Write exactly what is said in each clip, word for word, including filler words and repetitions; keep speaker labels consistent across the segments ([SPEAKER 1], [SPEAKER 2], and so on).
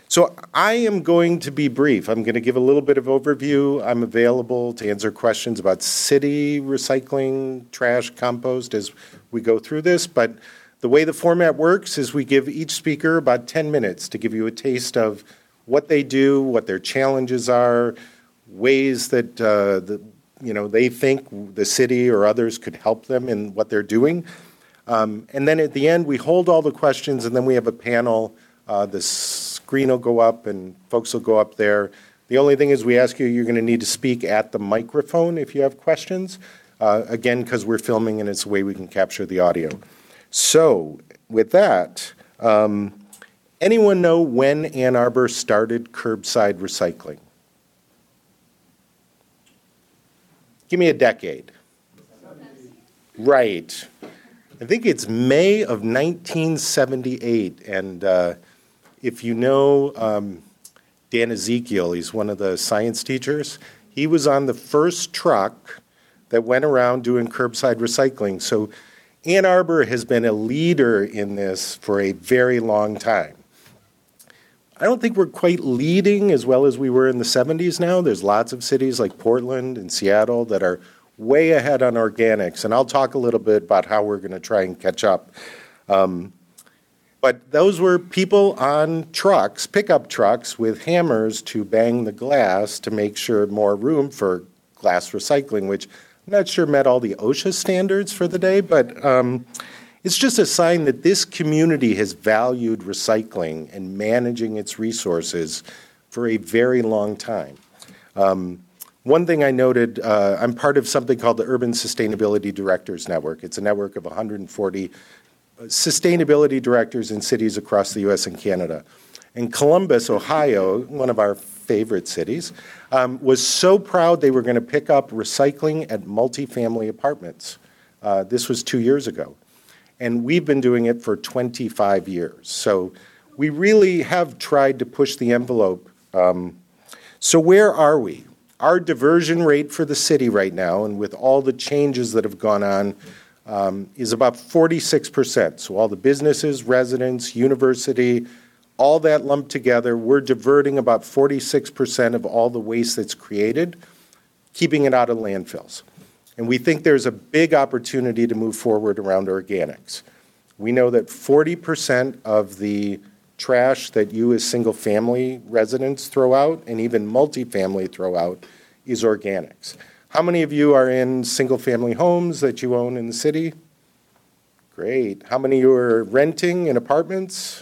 [SPEAKER 1] So I am going to be brief. I'm going to give a little bit of overview. I'm available to answer questions about city recycling, trash, compost as we go through this. But the way the format works is we give each speaker about ten minutes to give you a taste of what they do, what their challenges are, ways that uh, the, you know, they think the city or others could help them in what they're doing. Um, and then at the end, we hold all the questions, and then we have a panel. Uh, the screen will go up, and folks will go up there. The only thing is we ask you, you're going to need to speak at the microphone if you have questions. Uh, again, because we're filming, and it's a way we can capture the audio. So with that, um, anyone know when Ann Arbor started curbside recycling? Give me a decade. Right. I think it's May of nineteen seventy-eight, and uh, if you know um, Dan Ezekiel, he's one of the science teachers, he was on the first truck that went around doing curbside recycling. So Ann Arbor has been a leader in this for a very long time. I don't think we're quite leading as well as we were in the seventies now. There's lots of cities like Portland and Seattle that are way ahead on organics, and I'll talk a little bit about how we're going to try and catch up. Um, but those were people on trucks, pickup trucks, with hammers to bang the glass to make sure more room for glass recycling, which I'm not sure met all the OSHA standards for the day, but um, it's just a sign that this community has valued recycling and managing its resources for a very long time. Um, one thing I noted, uh, I'm part of something called the Urban Sustainability Directors Network. It's a network of one hundred forty sustainability directors in cities across the U S and Canada. And Columbus, Ohio, one of our favorite cities, um, was so proud they were going to pick up recycling at multifamily apartments. Uh, this was two years ago. And we've been doing it for twenty-five years. So we really have tried to push the envelope. Um, so where are we? Our diversion rate for the city right now, and with all the changes that have gone on, um, is about forty-six percent. So all the businesses, residents, university, all that lumped together, we're diverting about forty-six percent of all the waste that's created, keeping it out of landfills. And we think there's a big opportunity to move forward around organics. We know that forty percent of the trash that you as single-family residents throw out, and even multifamily throw out, is organics. How many of you are in single-family homes that you own in the city? Great. How many of you are renting in apartments?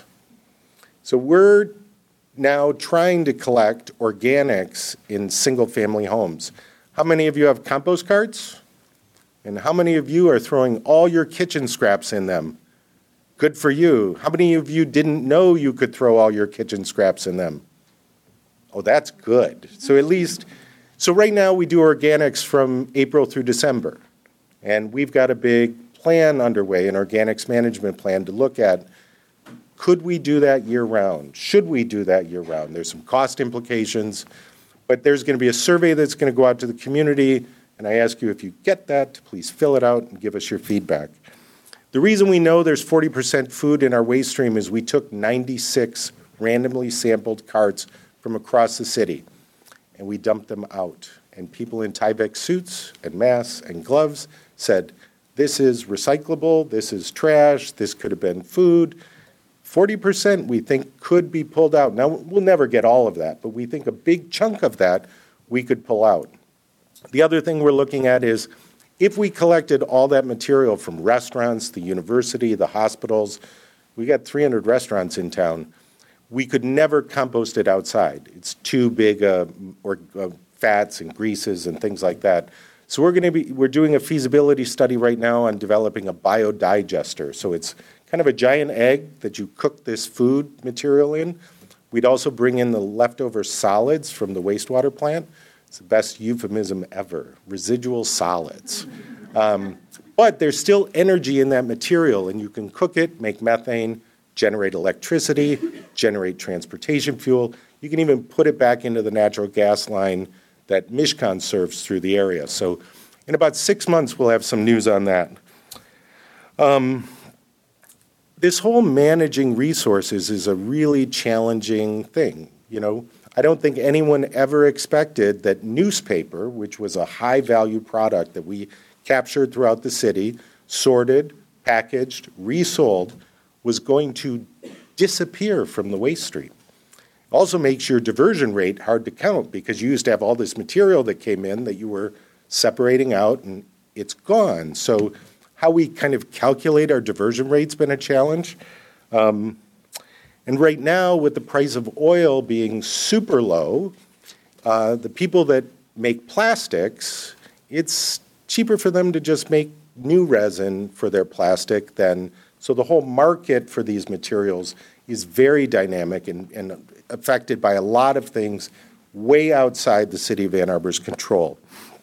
[SPEAKER 1] So we're now trying to collect organics in single-family homes. How many of you have compost carts? And how many of you are throwing all your kitchen scraps in them? Good for you. How many of you didn't know you could throw all your kitchen scraps in them? Oh, that's good. So at least, so right now we do organics from April through December. And we've got a big plan underway, an organics management plan to look at, could we do that year-round? Should we do that year-round? There's some cost implications, but there's going to be a survey that's going to go out to the community, and I ask you, if you get that, to please fill it out and give us your feedback. The reason we know there's forty percent food in our waste stream is we took ninety-six randomly sampled carts from across the city, and we dumped them out. And people in Tyvek suits and masks and gloves said, this is recyclable, this is trash, this could have been food. forty percent we think could be pulled out. Now, we'll never get all of that, but we think a big chunk of that we could pull out. The other thing we're looking at is, if we collected all that material from restaurants, the university, the hospitals, we got three hundred restaurants in town, we could never compost it outside. It's too big uh, or uh, fats and greases and things like that. So we're going to be we're doing a feasibility study right now on developing a biodigester. So it's kind of a giant egg that you cook this food material in. We'd also bring in the leftover solids from the wastewater plant. It's the best euphemism ever, residual solids. Um, but there's still energy in that material, and you can cook it, make methane, generate electricity, generate transportation fuel. You can even put it back into the natural gas line that Mishkan serves through the area. So in about six months, we'll have some news on that. Um, this whole managing resources is a really challenging thing. You know, I don't think anyone ever expected that newspaper, which was a high-value product that we captured throughout the city, sorted, packaged, resold, was going to disappear from the waste stream. Also makes your diversion rate hard to count because you used to have all this material that came in that you were separating out and it's gone. So how we kind of calculate our diversion rate's been a challenge. Um, and right now, with the price of oil being super low, uh, the people that make plastics, it's cheaper for them to just make new resin for their plastic than, so the whole market for these materials is very dynamic and, and affected by a lot of things way outside the city of Ann Arbor's control.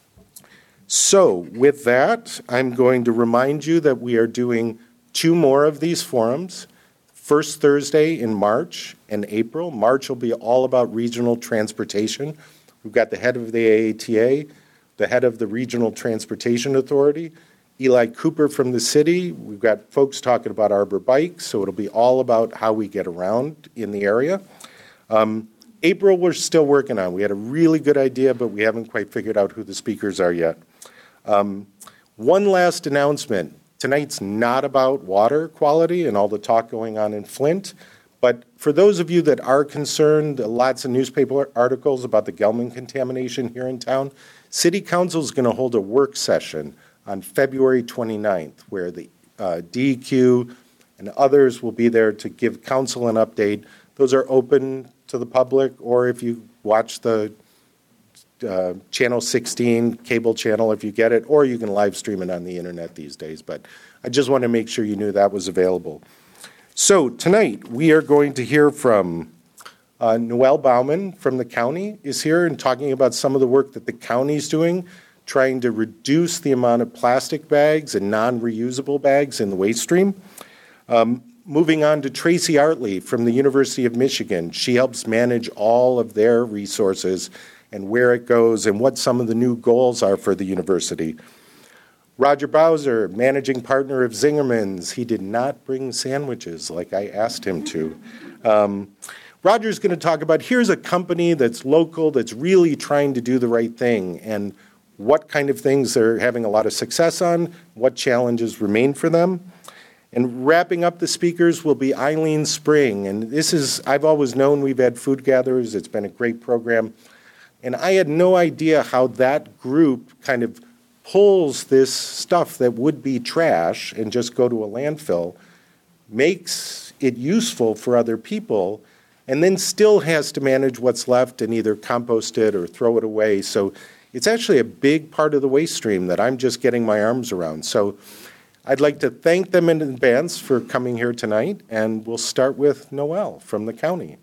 [SPEAKER 1] So with that, I'm going to remind you that we are doing two more of these forums. First Thursday in March and April. March will be all about regional transportation. We've got the head of the A A T A, the head of the Regional Transportation Authority, Eli Cooper from the city. We've got folks talking about Arbor Bikes, so it'll be all about how we get around in the area. Um, April, we're still working on. We had a really good idea, but we haven't quite figured out who the speakers are yet. Um, one last announcement. Tonight's not about water quality and all the talk going on in Flint, but for those of you that are concerned, lots of newspaper articles about the Gelman contamination here in town, City Council is going to hold a work session on February twenty-ninth, where the uh, D E Q and others will be there to give council an update. Those are open to the public, or if you watch the uh, Channel sixteen cable channel, if you get it, or you can live stream it on the internet these days. But I just want to make sure you knew that was available. So tonight we are going to hear from uh, Noelle Bauman from the county is here and talking about some of the work that the county is doing, trying to reduce the amount of plastic bags and non-reusable bags in the waste stream. Um, moving on to Tracy Artley from the University of Michigan. She helps manage all of their resources and where it goes and what some of the new goals are for the university. Roger Bowser, managing partner of Zingerman's. He did not bring sandwiches like I asked him to. Um, Roger's going to talk about here's a company that's local, that's really trying to do the right thing, and what kind of things they're having a lot of success on, what challenges remain for them. And wrapping up the speakers will be Eileen Spring. And this is, I've always known we've had food gatherers. It's been a great program. And I had no idea how that group kind of pulls this stuff that would be trash and just go to a landfill, makes it useful for other people, and then still has to manage what's left and either compost it or throw it away. So it's actually a big part of the waste stream that I'm just getting my arms around. So I'd like to thank them in advance for coming here tonight, and we'll start with Noelle from the county.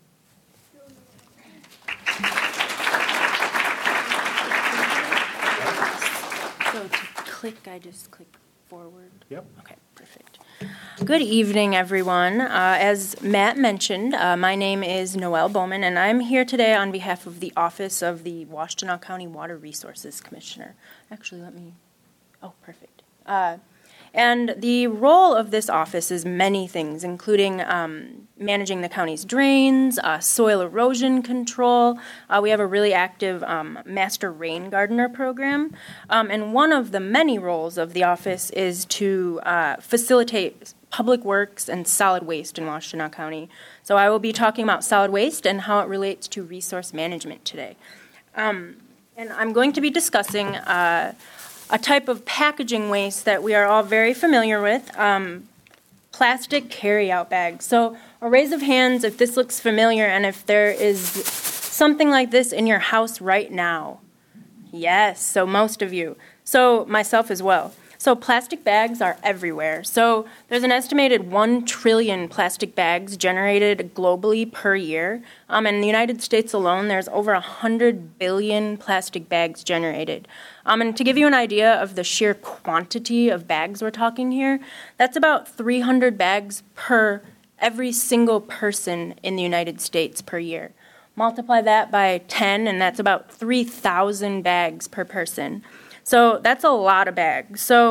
[SPEAKER 2] So to click, I just click forward?
[SPEAKER 1] Yep.
[SPEAKER 2] Okay, perfect. Good evening, everyone. Uh, as Matt mentioned, uh, my name is Noelle Bowman, and I'm here today on behalf of the Office of the Washtenaw County Water Resources Commissioner. Actually, let me, oh, perfect. Uh, And the role of this office is many things, including um, managing the county's drains, uh, soil erosion control. Uh, we have a really active um, master rain gardener program. Um, and one of the many roles of the office is to uh, facilitate public works and solid waste in Washtenaw County. So I will be talking about solid waste and how it relates to resource management today. Um, and I'm going to be discussing uh, a type of packaging waste that we are all very familiar with, um, plastic carry-out bags. So a raise of hands if this looks familiar and if there is something like this in your house right now. Yes, so most of you. So myself as well. So plastic bags are everywhere. So there's an estimated one trillion plastic bags generated globally per year. Um, in the United States alone, there's over one hundred billion plastic bags generated. Um, and to give you an idea of the sheer quantity of bags we're talking here, that's about three hundred bags per every single person in the United States per year. Multiply that by ten, and that's about three thousand bags per person. So that's a lot of bags. So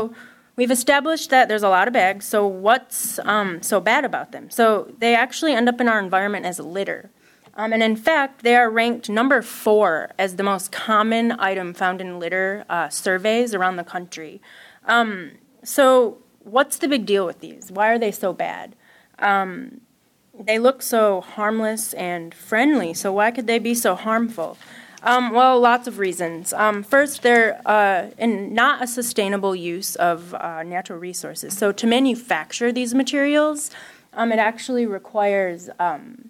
[SPEAKER 2] we've established that there's a lot of bags, so what's um, so bad about them? So they actually end up in our environment as litter. Um, and in fact, they are ranked number four as the most common item found in litter uh, surveys around the country. Um, so what's the big deal with these? Why are they so bad? Um, they look so harmless and friendly, so why could they be so harmful? Um, well, lots of reasons. Um, first, they're uh, in not a sustainable use of uh, natural resources. So to manufacture these materials, um, it actually requires um,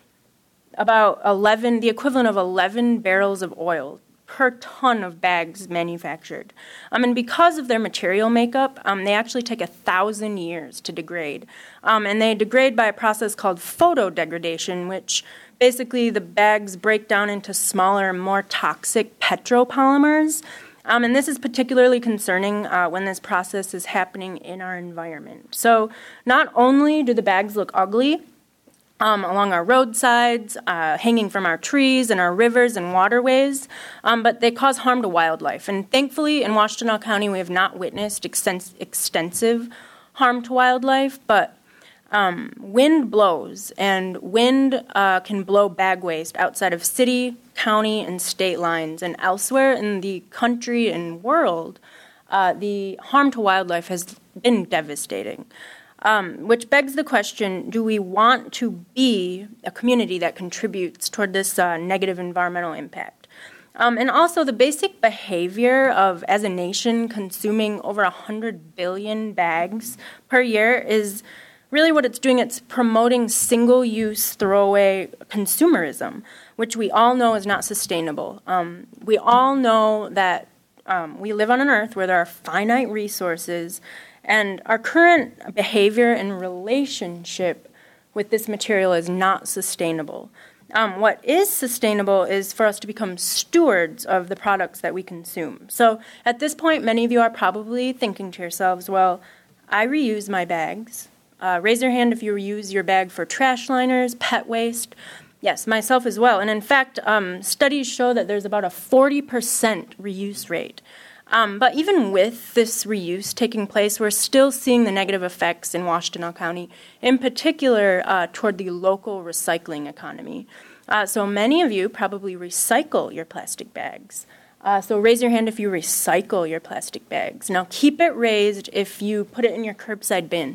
[SPEAKER 2] about eleven, the equivalent of eleven barrels of oil per ton of bags manufactured. Um, and because of their material makeup, um, they actually take a thousand years to degrade. Um, and they degrade by a process called photodegradation, which basically the bags break down into smaller, more toxic petropolymers. Um, and this is particularly concerning uh, when this process is happening in our environment. So not only do the bags look ugly, Um, along our roadsides, uh, hanging from our trees and our rivers and waterways, um, but they cause harm to wildlife. And thankfully, in Washtenaw County, we have not witnessed extens- extensive harm to wildlife, but um, wind blows, and wind uh, can blow bag waste outside of city, county, and state lines. And elsewhere in the country and world, uh, the harm to wildlife has been devastating. Um, which begs the question, do we want to be a community that contributes toward this uh, negative environmental impact? Um, and also the basic behavior of, as a nation, consuming over one hundred billion bags per year is really what it's doing. It's promoting single-use, throwaway consumerism, which we all know is not sustainable. Um, we all know that um, we live on an earth where there are finite resources, and our current behavior and relationship with this material is not sustainable. Um, what is sustainable is for us to become stewards of the products that we consume. So at this point, many of you are probably thinking to yourselves, well, I reuse my bags. Uh, raise your hand if you reuse your bag for trash liners, pet waste. Yes, myself as well. And in fact, um, studies show that there's about a forty percent reuse rate. Um, but even with this reuse taking place, we're still seeing the negative effects in Washtenaw County, in particular uh, toward the local recycling economy. Uh, so many of you probably recycle your plastic bags. Uh, so raise your hand if you recycle your plastic bags. Now keep it raised if you put it in your curbside bin.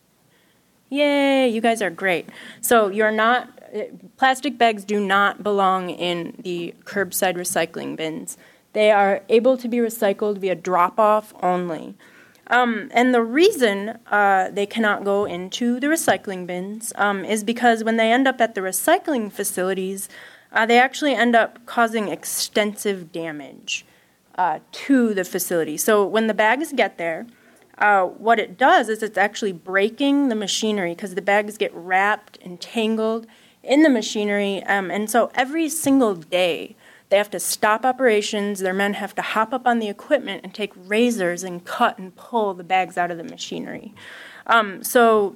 [SPEAKER 2] Yay, you guys are great. So you're not, plastic bags do not belong in the curbside recycling bins. They are able to be recycled via drop-off only. Um, and the reason uh, they cannot go into the recycling bins um, is because when they end up at the recycling facilities, uh, they actually end up causing extensive damage uh, to the facility. So when the bags get there, uh, what it does is it's actually breaking the machinery because the bags get wrapped and tangled in the machinery. Um, and so every single day, they have to stop operations. Their men have to hop up on the equipment and take razors and cut and pull the bags out of the machinery. Um, so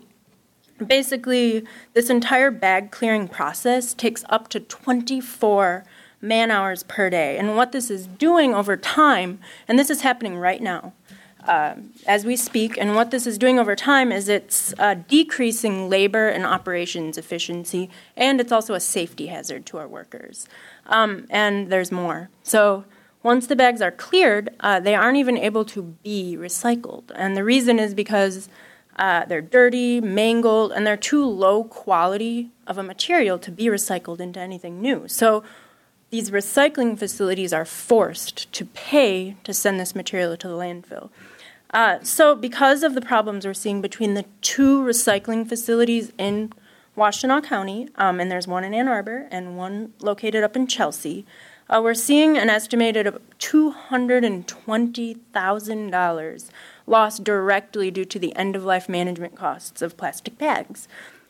[SPEAKER 2] basically, this entire bag clearing process takes up to twenty-four man-hours per day. And what this is doing over time, and this is happening right now, uh, as we speak, and what this is doing over time is it's uh, decreasing labor and operations efficiency, and it's also a safety hazard to our workers. Um, and there's more. So once the bags are cleared, uh, they aren't even able to be recycled. And the reason is because uh, they're dirty, mangled, and they're too low quality of a material to be recycled into anything new. So these recycling facilities are forced to pay to send this material to the landfill. Uh, so because of the problems we're seeing between the two recycling facilities in Washtenaw County, um, and there's one in Ann Arbor and one located up in Chelsea, uh, we're seeing an estimated of two hundred twenty thousand dollars lost directly due to the end-of-life management costs of plastic bags.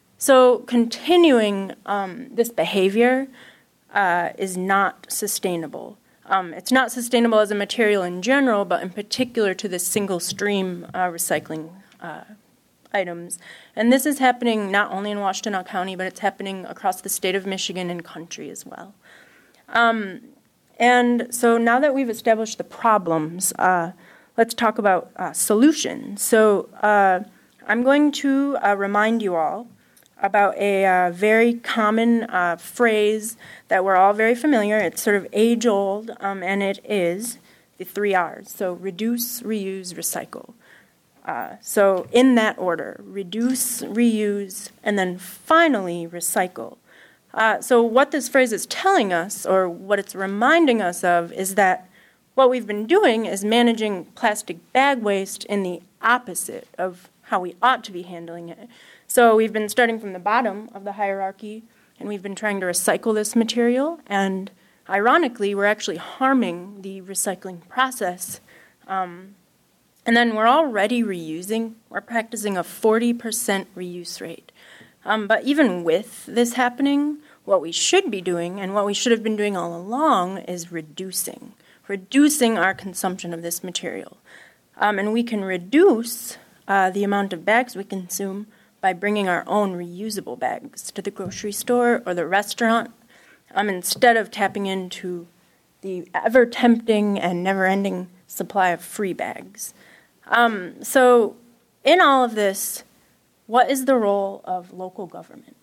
[SPEAKER 2] So continuing um, this behavior uh, is not sustainable. Um, it's not sustainable as a material in general, but in particular to the single-stream uh, recycling uh, items. And this is happening not only in Washtenaw County, but it's happening across the state of Michigan and country as well. Um, and so now that we've established the problems, uh, let's talk about uh, solutions. So uh, I'm going to uh, remind you all about a uh, very common uh, phrase that we're all very familiar. It's sort of age-old, um, and it is the three R's. So reduce, reuse, recycle. Uh, so in that order, reduce, reuse, and then finally recycle. Uh, so what this phrase is telling us, or what it's reminding us of, is that what we've been doing is managing plastic bag waste in the opposite of how we ought to be handling it. So we've been starting from the bottom of the hierarchy, and we've been trying to recycle this material, and ironically, we're actually harming the recycling process. Um, and then we're already reusing. We're practicing a forty percent reuse rate. Um, but even with this happening, what we should be doing, and what we should have been doing all along, is reducing. Reducing our consumption of this material. Um, and we can reduce uh, the amount of bags we consume by bringing our own reusable bags to the grocery store or the restaurant, um, instead of tapping into the ever-tempting and never-ending supply of free bags. Um, so in all of this, what is the role of local government?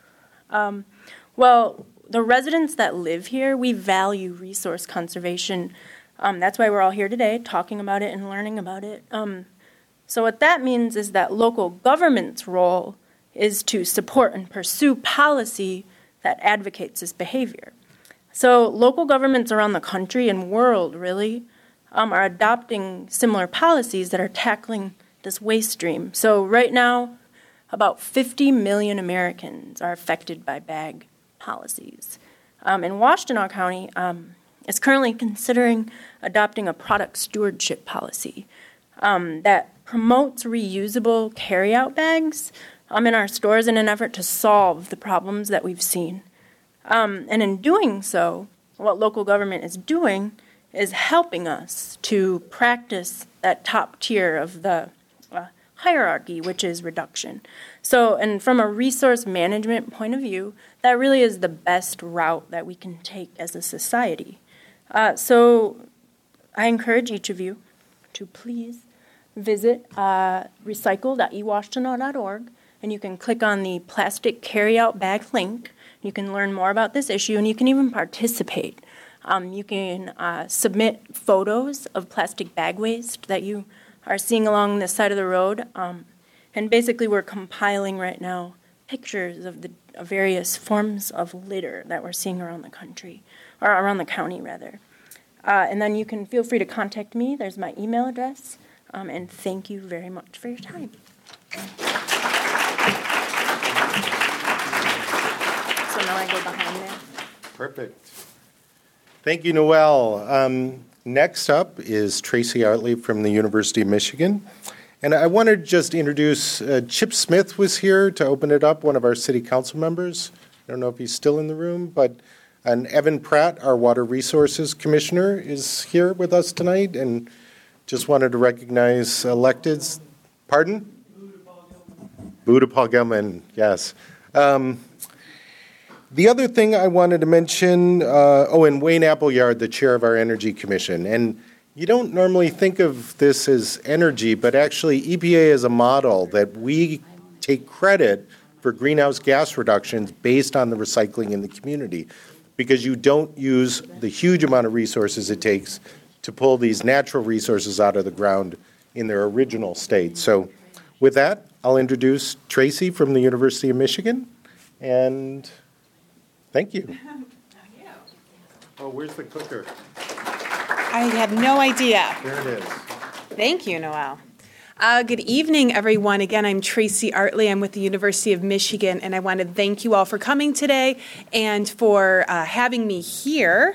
[SPEAKER 2] Um, well, the residents that live here, we value resource conservation. Um, that's why we're all here today, talking about it and learning about it. Um, so what that means is that local government's role is to support and pursue policy that advocates this behavior. So local governments around the country and world, really, um, are adopting similar policies that are tackling this waste stream. So right now, about fifty million Americans are affected by bag policies. Um, and Washtenaw County um, is currently considering adopting a product stewardship policy um, that promotes reusable carryout bags um, in our stores in an effort to solve the problems that we've seen. Um, and in doing so, what local government is doing is helping us to practice that top tier of the uh, hierarchy, which is reduction. So, and from a resource management point of view, that really is the best route that we can take as a society. Uh, so I encourage each of you to please visit uh, recycle dot e washtenaw dot org, and you can click on the plastic carryout bag link. You can learn more about this issue, and you can even participate. Um, you can uh, submit photos of plastic bag waste that you are seeing along the side of the road. Um, and basically, we're compiling right now pictures of the of various forms of litter that we're seeing around the country, or around the county, rather. Uh, and then you can feel free to contact me. There's my email address. Um, and thank you very much for your time. So now I go behind there.
[SPEAKER 1] Perfect. Thank you, Noelle. Um, next up is Tracy Artley from the University of Michigan. And I wanted to just introduce, uh, Chip Smith was here to open it up, one of our city council members. I don't know if he's still in the room, but and Evan Pratt, our Water Resources Commissioner, is here with us tonight. And just wanted to recognize electeds. Pardon? Buddha Paul Gelman, yes. Um, The other thing I wanted to mention, uh, oh, and Wayne Appleyard, the chair of our Energy Commission. And you don't normally think of this as energy, but actually E P A is a model that we take credit for greenhouse gas reductions based on the recycling in the community, because you don't use the huge amount of resources it takes to pull these natural resources out of the ground in their original state. So with that, I'll introduce Tracy from the University of Michigan, and thank you. Oh, where's the clicker?
[SPEAKER 3] I have no idea.
[SPEAKER 1] There it is.
[SPEAKER 3] Thank you, Noelle. Uh, good evening, everyone. Again, I'm Tracy Artley. I'm with the University of Michigan, and I want to thank you all for coming today and for uh, having me here.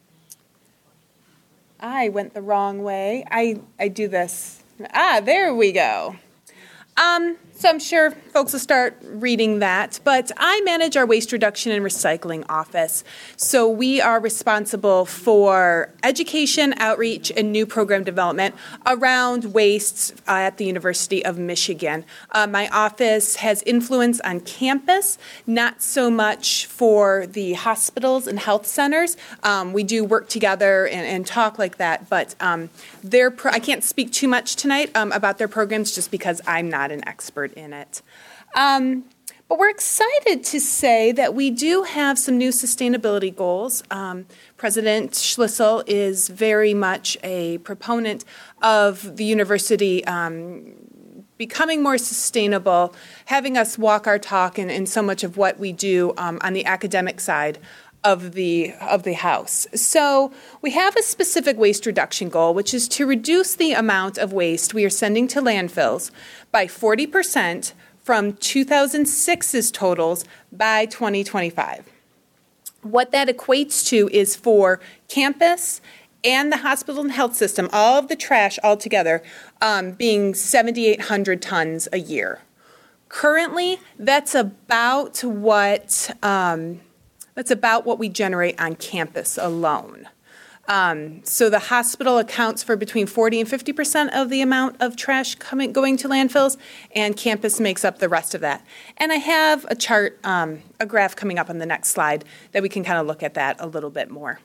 [SPEAKER 3] I went the wrong way. I, I do this. Ah, there we go. Um, So I'm sure folks will start reading that, but I manage our waste reduction and recycling office. So we are responsible for education, outreach, and new program development around wastes uh, at the University of Michigan. Uh, my office has influence on campus, not so much for the hospitals and health centers. Um, we do work together and, and talk like that, but um, their pro- I can't speak too much tonight um, about their programs just because I'm not an expert in it. Um, but we're excited to say that we do have some new sustainability goals. Um, President Schlissel is very much a proponent of the university um, becoming more sustainable, having us walk our talk in, in so much of what we do um, on the academic side of the of the house. So we have a specific waste reduction goal, which is to reduce the amount of waste we are sending to landfills by forty percent from two thousand six's totals by twenty twenty-five. What that equates to is for campus and the hospital and health system, all of the trash altogether, um, being seven thousand eight hundred tons a year. Currently, that's about what um, That's about what we generate on campus alone. Um, so the hospital accounts for between forty and fifty percent of the amount of trash coming going to landfills, and campus makes up the rest of that. And I have a chart, um, a graph coming up on the next slide that we can kind of look at that a little bit more.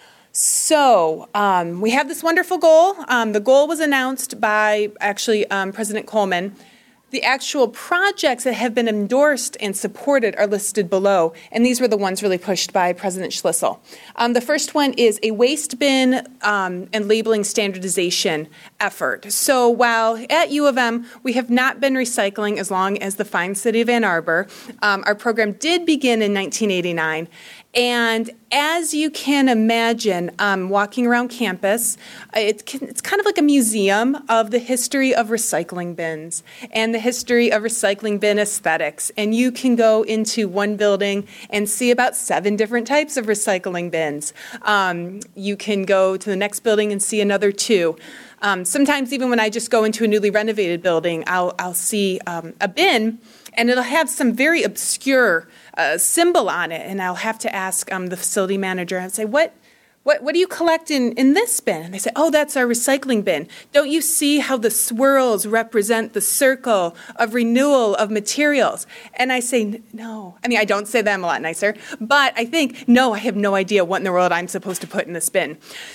[SPEAKER 3] So um, we have this wonderful goal. Um, the goal was announced by actually um, President Coleman. The actual projects that have been endorsed and supported are listed below, and these were the ones really pushed by President Schlissel. Um, the first one is a waste bin um, and labeling standardization effort. So while at U of M we have not been recycling as long as the fine city of Ann Arbor, um, our program did begin in nineteen eighty-nine. And as you can imagine, um, walking around campus, it can, it's kind of like a museum of the history of recycling bins and the history of recycling bin aesthetics. And you can go into one building and see about seven different types of recycling bins. Um, you can go to the next building and see another two. Um, sometimes even when I just go into a newly renovated building, I'll, I'll see um, a bin, and it'll have some very obscure uh, symbol on it, and I'll have to ask um, the facility manager and say, what, what, what do you collect in, in this bin? And they say, oh, that's our recycling bin. Don't you see how the swirls represent the circle of renewal of materials? And I say, no. I mean, I don't say that, I'm a lot nicer, but I think, no, I have no idea what in the world I'm supposed to put in this bin.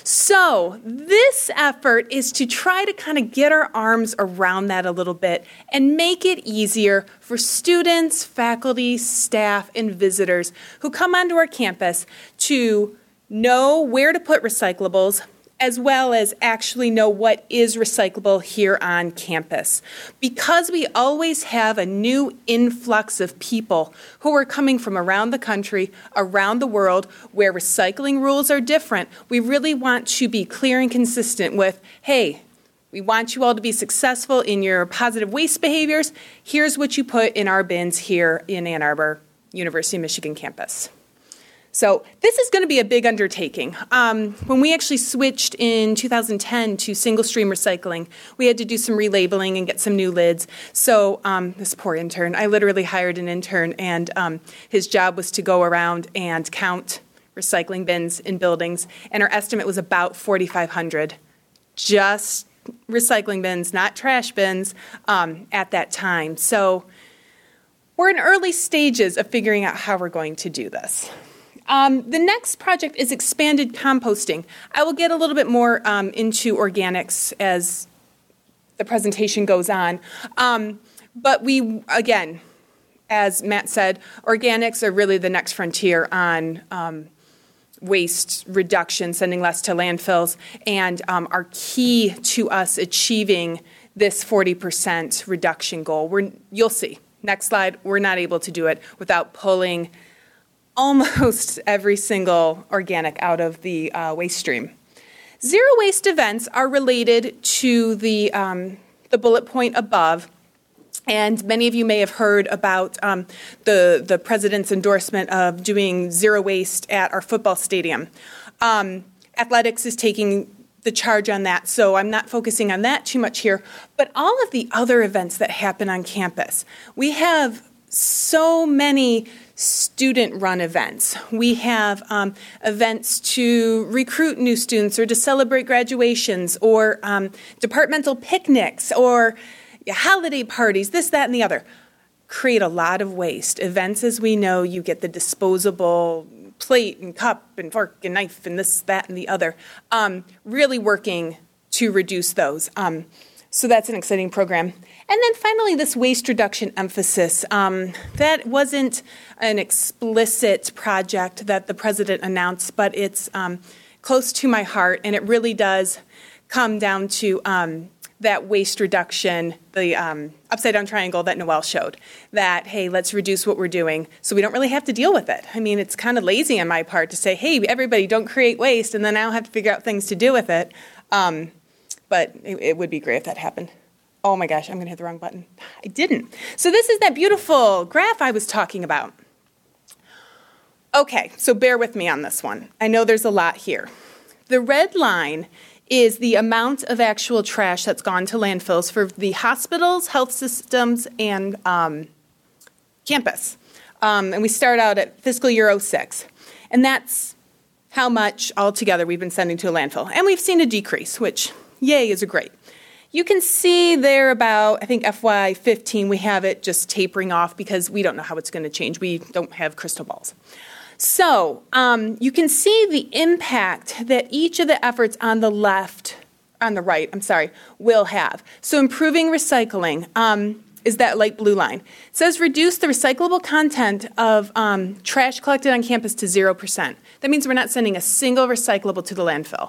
[SPEAKER 3] So this effort is to try to kind of get our arms around that a little bit and make it easier for students, faculty, staff, and visitors who come onto our campus to know where to put recyclables, as well as actually know what is recyclable here on campus. Because we always have a new influx of people who are coming from around the country, around the world, where recycling rules are different, we really want to be clear and consistent with, hey, we want you all to be successful in your positive waste behaviors. Here's what you put in our bins here in Ann Arbor, University of Michigan campus. So this is going to be a big undertaking. Um, when we actually switched in two thousand ten to single-stream recycling, we had to do some relabeling and get some new lids. So um, this poor intern, I literally hired an intern, and um, his job was to go around and count recycling bins in buildings, and our estimate was about forty-five hundred, just recycling bins, not trash bins, um, at that time. So we're in early stages of figuring out how we're going to do this. Um, the next project is expanded composting. I will get a little bit more um, into organics as the presentation goes on. Um, but we, again, as Matt said, organics are really the next frontier on um, waste reduction, sending less to landfills, and um, are key to us achieving this forty percent reduction goal. We're, you'll see. Next slide. We're not able to do it without pulling almost every single organic out of the uh, waste stream. Zero waste events are related to the, um, the bullet point above, and many of you may have heard about um, the, the president's endorsement of doing zero waste at our football stadium. Um, athletics is taking the charge on that, so I'm not focusing on that too much here. But all of the other events that happen on campus, we have so many student-run events. We have um, events to recruit new students or to celebrate graduations or um, departmental picnics or holiday parties, this, that, and the other. Create a lot of waste. Events, as we know, you get the disposable plate and cup and fork and knife and this, that, and the other. Um, really working to reduce those. Um, so that's an exciting program. And then finally, this waste reduction emphasis. Um, that wasn't an explicit project that the president announced, but it's um, close to my heart, and it really does come down to um, that waste reduction, the um, upside-down triangle that Noelle showed, that, hey, let's reduce what we're doing so we don't really have to deal with it. I mean, it's kind of lazy on my part to say, hey, everybody don't create waste, and then I don't have to figure out things to do with it. Um, but it, it would be great if that happened. Oh, my gosh, I'm going to hit the wrong button. I didn't. So this is that beautiful graph I was talking about. Okay, so bear with me on this one. I know there's a lot here. The red line is the amount of actual trash that's gone to landfills for the hospitals, health systems, and um, campus. Um, and we start out at fiscal year oh six. And that's how much altogether we've been sending to a landfill. And we've seen a decrease, which, yay, is a great. You can see there about, I think, F Y fifteen, we have it just tapering off because we don't know how it's going to change. We don't have crystal balls. So um, you can see the impact that each of the efforts on the left, on the right, I'm sorry, will have. So improving recycling um, is that light blue line. It says reduce the recyclable content of um, trash collected on campus to zero percent. That means we're not sending a single recyclable to the landfill.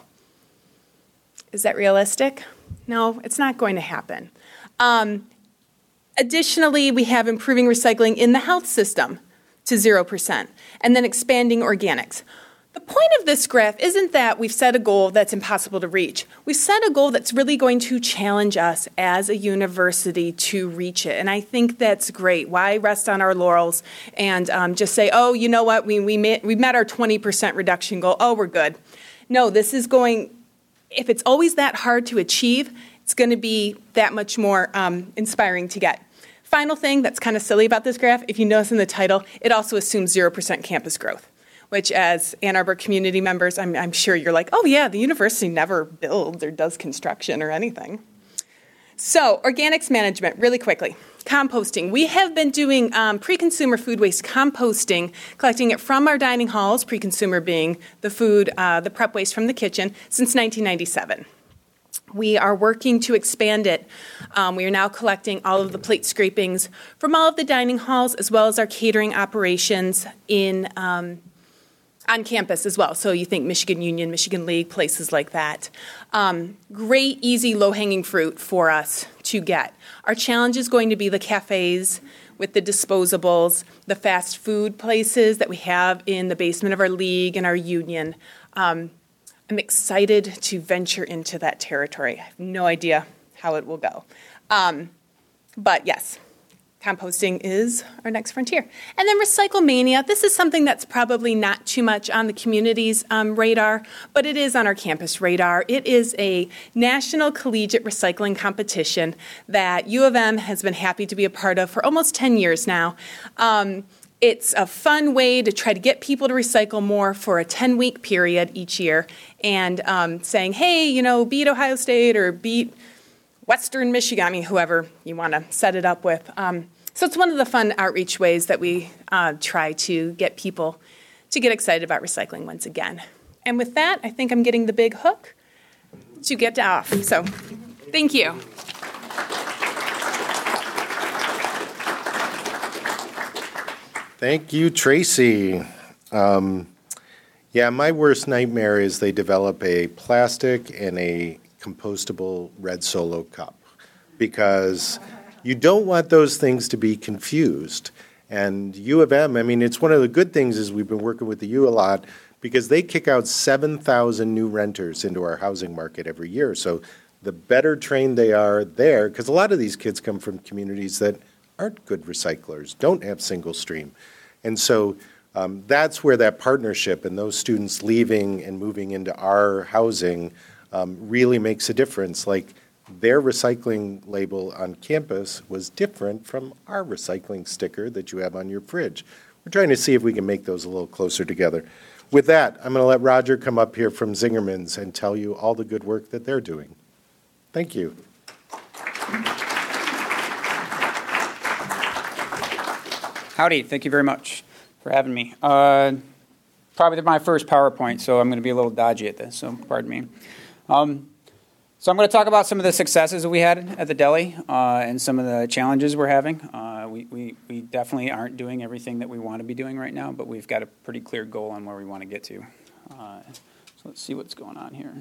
[SPEAKER 3] Is that realistic? No, it's not going to happen. Um, additionally, we have improving recycling in the health system to zero percent, and then expanding organics. The point of this graph isn't that we've set a goal that's impossible to reach. We've set a goal that's really going to challenge us as a university to reach it, and I think that's great. Why rest on our laurels and um, just say, oh, you know what, we, we, met, we met our twenty percent reduction goal, oh, we're good. No, this is going, if it's always that hard to achieve, it's going to be that much more um, inspiring to get. Final thing that's kind of silly about this graph, if you notice in the title, it also assumes zero percent campus growth, which as Ann Arbor community members, I'm, I'm sure you're like, oh yeah, the university never builds or does construction or anything. So organics management, really quickly. Composting. We have been doing um, pre-consumer food waste composting, collecting it from our dining halls, pre-consumer being the food, uh, the prep waste from the kitchen, since nineteen ninety-seven. We are working to expand it. Um, we are now collecting all of the plate scrapings from all of the dining halls as well as our catering operations in um, on campus as well. So you think Michigan Union, Michigan League, places like that. Um, great, easy, low-hanging fruit for us to get. Our challenge is going to be the cafes with the disposables, the fast food places that we have in the basement of our league and our union. Um, I'm excited to venture into that territory. I have no idea how it will go. Um, but yes, composting is our next frontier. And then Recyclemania. This is something that's probably not too much on the community's um, radar, but it is on our campus radar. It is a national collegiate recycling competition that U of M has been happy to be a part of for almost ten years now. Um, It's a fun way to try to get people to recycle more for a ten-week period each year and um, saying, hey, you know, beat Ohio State or beat Western Michigan, I mean, whoever you want to set it up with. Um, so it's one of the fun outreach ways that we uh, try to get people to get excited about recycling once again. And with that, I think I'm getting the big hook to get off. So thank you.
[SPEAKER 1] Thank you, Tracy. Um, yeah, my worst nightmare is they develop a plastic and a compostable red Solo cup because you don't want those things to be confused. And U of M, I mean, it's one of the good things is we've been working with the U a lot because they kick out seven thousand new renters into our housing market every year. So the better trained they are there, because a lot of these kids come from communities that aren't good recyclers, don't have single stream. And so um, that's where that partnership and those students leaving and moving into our housing um, really makes a difference. Like their recycling label on campus was different from our recycling sticker that you have on your fridge. We're trying to see if we can make those a little closer together. With that, I'm going to let Roger come up here from Zingerman's and tell you all the good work that they're doing. Thank you.
[SPEAKER 4] Howdy, thank you very much for having me. Uh, probably my first PowerPoint, so I'm going to be a little dodgy at this, so pardon me. Um, so I'm going to talk about some of the successes that we had at the deli uh, and some of the challenges we're having. Uh, we, we, we definitely aren't doing everything that we want to be doing right now, but we've got a pretty clear goal on where we want to get to. Uh, so let's see what's going on here.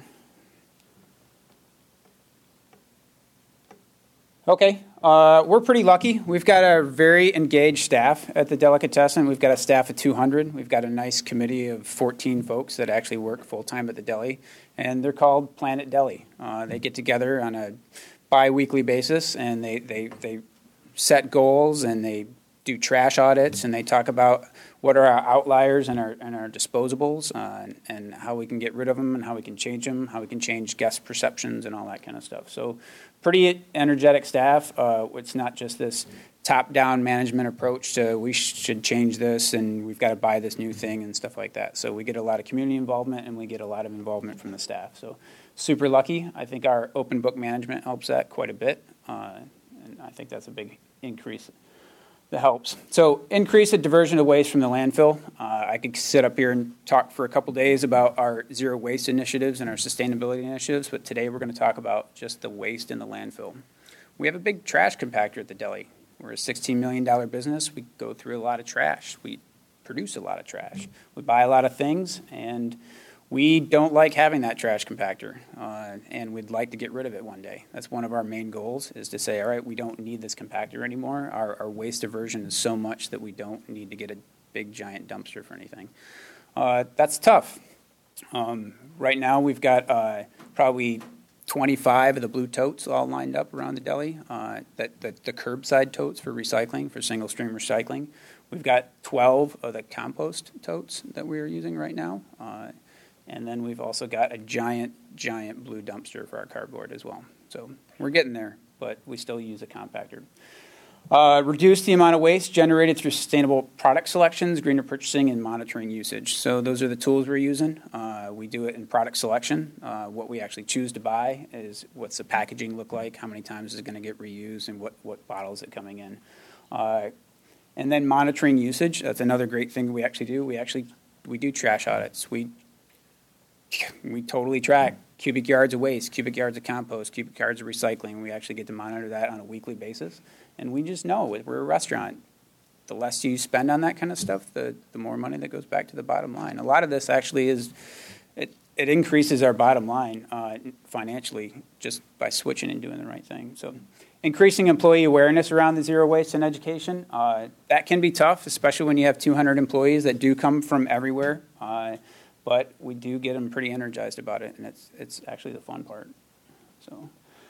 [SPEAKER 4] Okay, uh, we're pretty lucky. We've got a very engaged staff at the Delicatessen. We've got a staff of two hundred. We've got a nice committee of fourteen folks that actually work full-time at the deli, and they're called Planet Deli. Uh, they get together on a bi-weekly basis, and they, they, they set goals, and they do trash audits, and they talk about what are our outliers and our, and our disposables, uh, and, and how we can get rid of them and how we can change them, how we can change guest perceptions and all that kind of stuff. So pretty energetic staff. Uh, it's not just this top-down management approach to we should change this and we've got to buy this new thing and stuff like that. So we get a lot of community involvement and we get a lot of involvement from the staff. So super lucky. I think our open book management helps that quite a bit, uh, and I think that's a big increase that helps. So increase the diversion of waste from the landfill. Uh, I could sit up here and talk for a couple days about our zero waste initiatives and our sustainability initiatives, but today we're going to talk about just the waste in the landfill. We have a big trash compactor at the deli. We're a sixteen million dollars business. We go through a lot of trash. We produce a lot of trash. We buy a lot of things, and we don't like having that trash compactor, uh, and we'd like to get rid of it one day. That's one of our main goals, is to say, all right, we don't need this compactor anymore. Our, our waste diversion is so much that we don't need to get a big, giant dumpster for anything. Uh, that's tough. Um, right now, we've got uh, probably twenty-five of the blue totes all lined up around the deli, uh, that, that the curbside totes for recycling, for single-stream recycling. We've got twelve of the compost totes that we're using right now. Uh, And then we've also got a giant, giant blue dumpster for our cardboard as well. So we're getting there, but we still use a compactor. Uh, reduce the amount of waste generated through sustainable product selections, greener purchasing, and monitoring usage. So those are the tools we're using. Uh, we do it in product selection. Uh, what we actually choose to buy is what's the packaging look like, how many times is it going to get reused, and what, what bottle is it coming in. Uh, and then monitoring usage. That's another great thing we actually do. We actually we do trash audits. We We totally track cubic yards of waste, cubic yards of compost, cubic yards of recycling. We actually get to monitor that on a weekly basis. And we just know we're a restaurant. The less you spend on that kind of stuff, the, the more money that goes back to the bottom line. A lot of this actually is, it, it increases our bottom line uh, financially just by switching and doing the right thing. So increasing employee awareness around the zero waste and education. Uh, that can be tough, especially when you have two hundred employees that do come from everywhere. Uh, But we do get them pretty energized about it, and it's it's actually the fun part. So,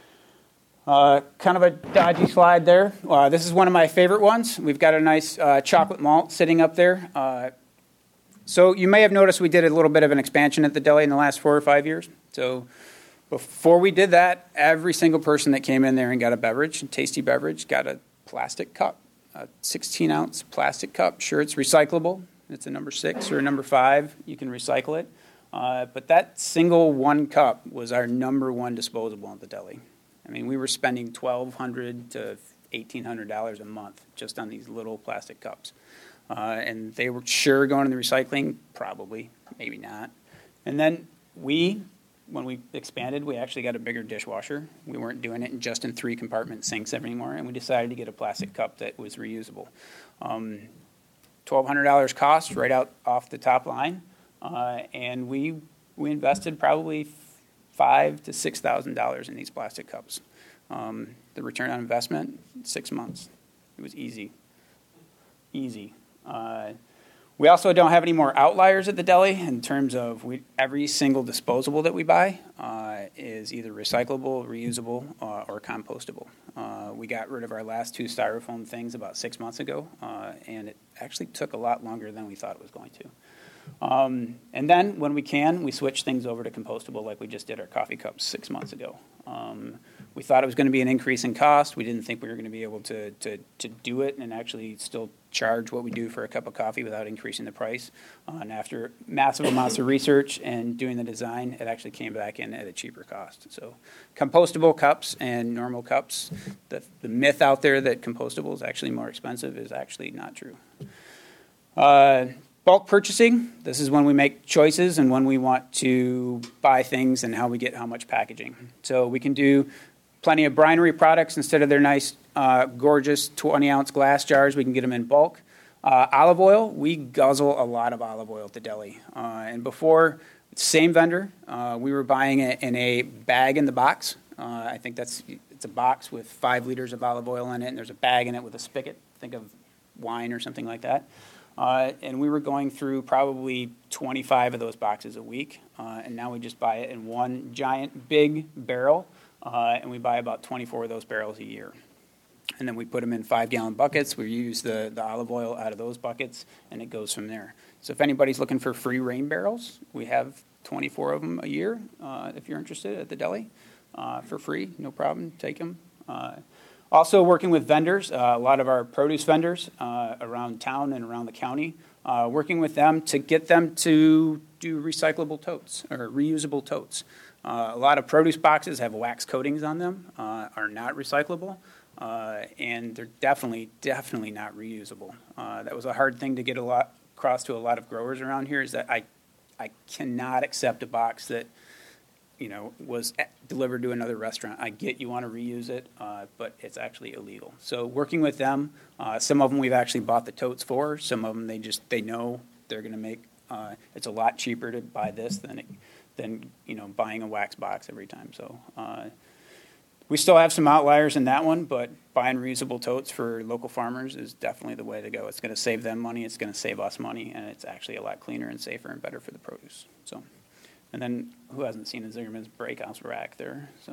[SPEAKER 4] uh, kind of a dodgy slide there. Uh, this is one of my favorite ones. We've got a nice uh, chocolate malt sitting up there. Uh, so you may have noticed we did a little bit of an expansion at the deli in the last four or five years. So before we did that, every single person that came in there and got a beverage, a tasty beverage, got a plastic cup, a sixteen ounce plastic cup. Sure, it's recyclable. It's a number six or a number five. You can recycle it. Uh, but that single one cup was our number one disposable at the deli. I mean, we were spending twelve hundred dollars to eighteen hundred dollars a month just on these little plastic cups. Uh, and they were sure going to the recycling, probably, maybe not. And then we, when we expanded, we actually got a bigger dishwasher. We weren't doing it in just in three compartment sinks anymore, and we decided to get a plastic cup that was reusable. Um, twelve hundred dollars cost right out off the top line, uh, and we we invested probably five to six thousand dollars in these plastic cups. Um, the return on investment, six months. It was easy, easy. Uh, we also don't have any more outliers at the deli in terms of we, every single disposable that we buy uh, is either recyclable, reusable, uh, or compostable. Uh, we got rid of our last two styrofoam things about six months ago, uh, and it actually took a lot longer than we thought it was going to. Um, and then when we can, we switch things over to compostable like we just did our coffee cups six months ago. Um, we thought it was going to be an increase in cost. We didn't think we were going to be able to, to, to do it and actually still charge what we do for a cup of coffee without increasing the price. Uh, and after massive amounts of research and doing the design, it actually came back in at a cheaper cost. So compostable cups and normal cups, the, the myth out there that compostable is actually more expensive is actually not true. Uh, Bulk purchasing, this is when we make choices and when we want to buy things and how we get how much packaging. So we can do plenty of brinery products instead of their nice, uh, gorgeous twenty-ounce glass jars. We can get them in bulk. Uh, olive oil, we guzzle a lot of olive oil at the deli. Uh, and before, same vendor, uh, we were buying it in a bag in the box. Uh, I think that's it's a box with five liters of olive oil in it, and there's a bag in it with a spigot. Think of wine or something like that. Uh, and we were going through probably twenty-five of those boxes a week, uh, and now we just buy it in one giant big barrel, uh, and we buy about twenty-four of those barrels a year. And then we put them in five-gallon buckets. We use the, the olive oil out of those buckets, and it goes from there. So if anybody's looking for free rain barrels, we have twenty-four of them a year, uh, if you're interested, at the deli, uh, for free, no problem, take them. Uh, Also working with vendors, uh, a lot of our produce vendors uh, around town and around the county, uh, working with them to get them to do recyclable totes or reusable totes. Uh, a lot of produce boxes have wax coatings on them, uh, are not recyclable, uh, and they're definitely, definitely not reusable. Uh, that was a hard thing to get a lot across to a lot of growers around here is that I, I cannot accept a box that you know, was delivered to another restaurant. I get you want to reuse it, uh, but it's actually illegal. So working with them, uh, some of them we've actually bought the totes for. Some of them they just they know they're going to make. Uh, it's a lot cheaper to buy this than it, than you know buying a wax box every time. So uh, we still have some outliers in that one, but buying reusable totes for local farmers is definitely the way to go. It's going to save them money. It's going to save us money, and it's actually a lot cleaner and safer and better for the produce. So. And then who hasn't seen a Zingerman's Breakhouse rack there? So,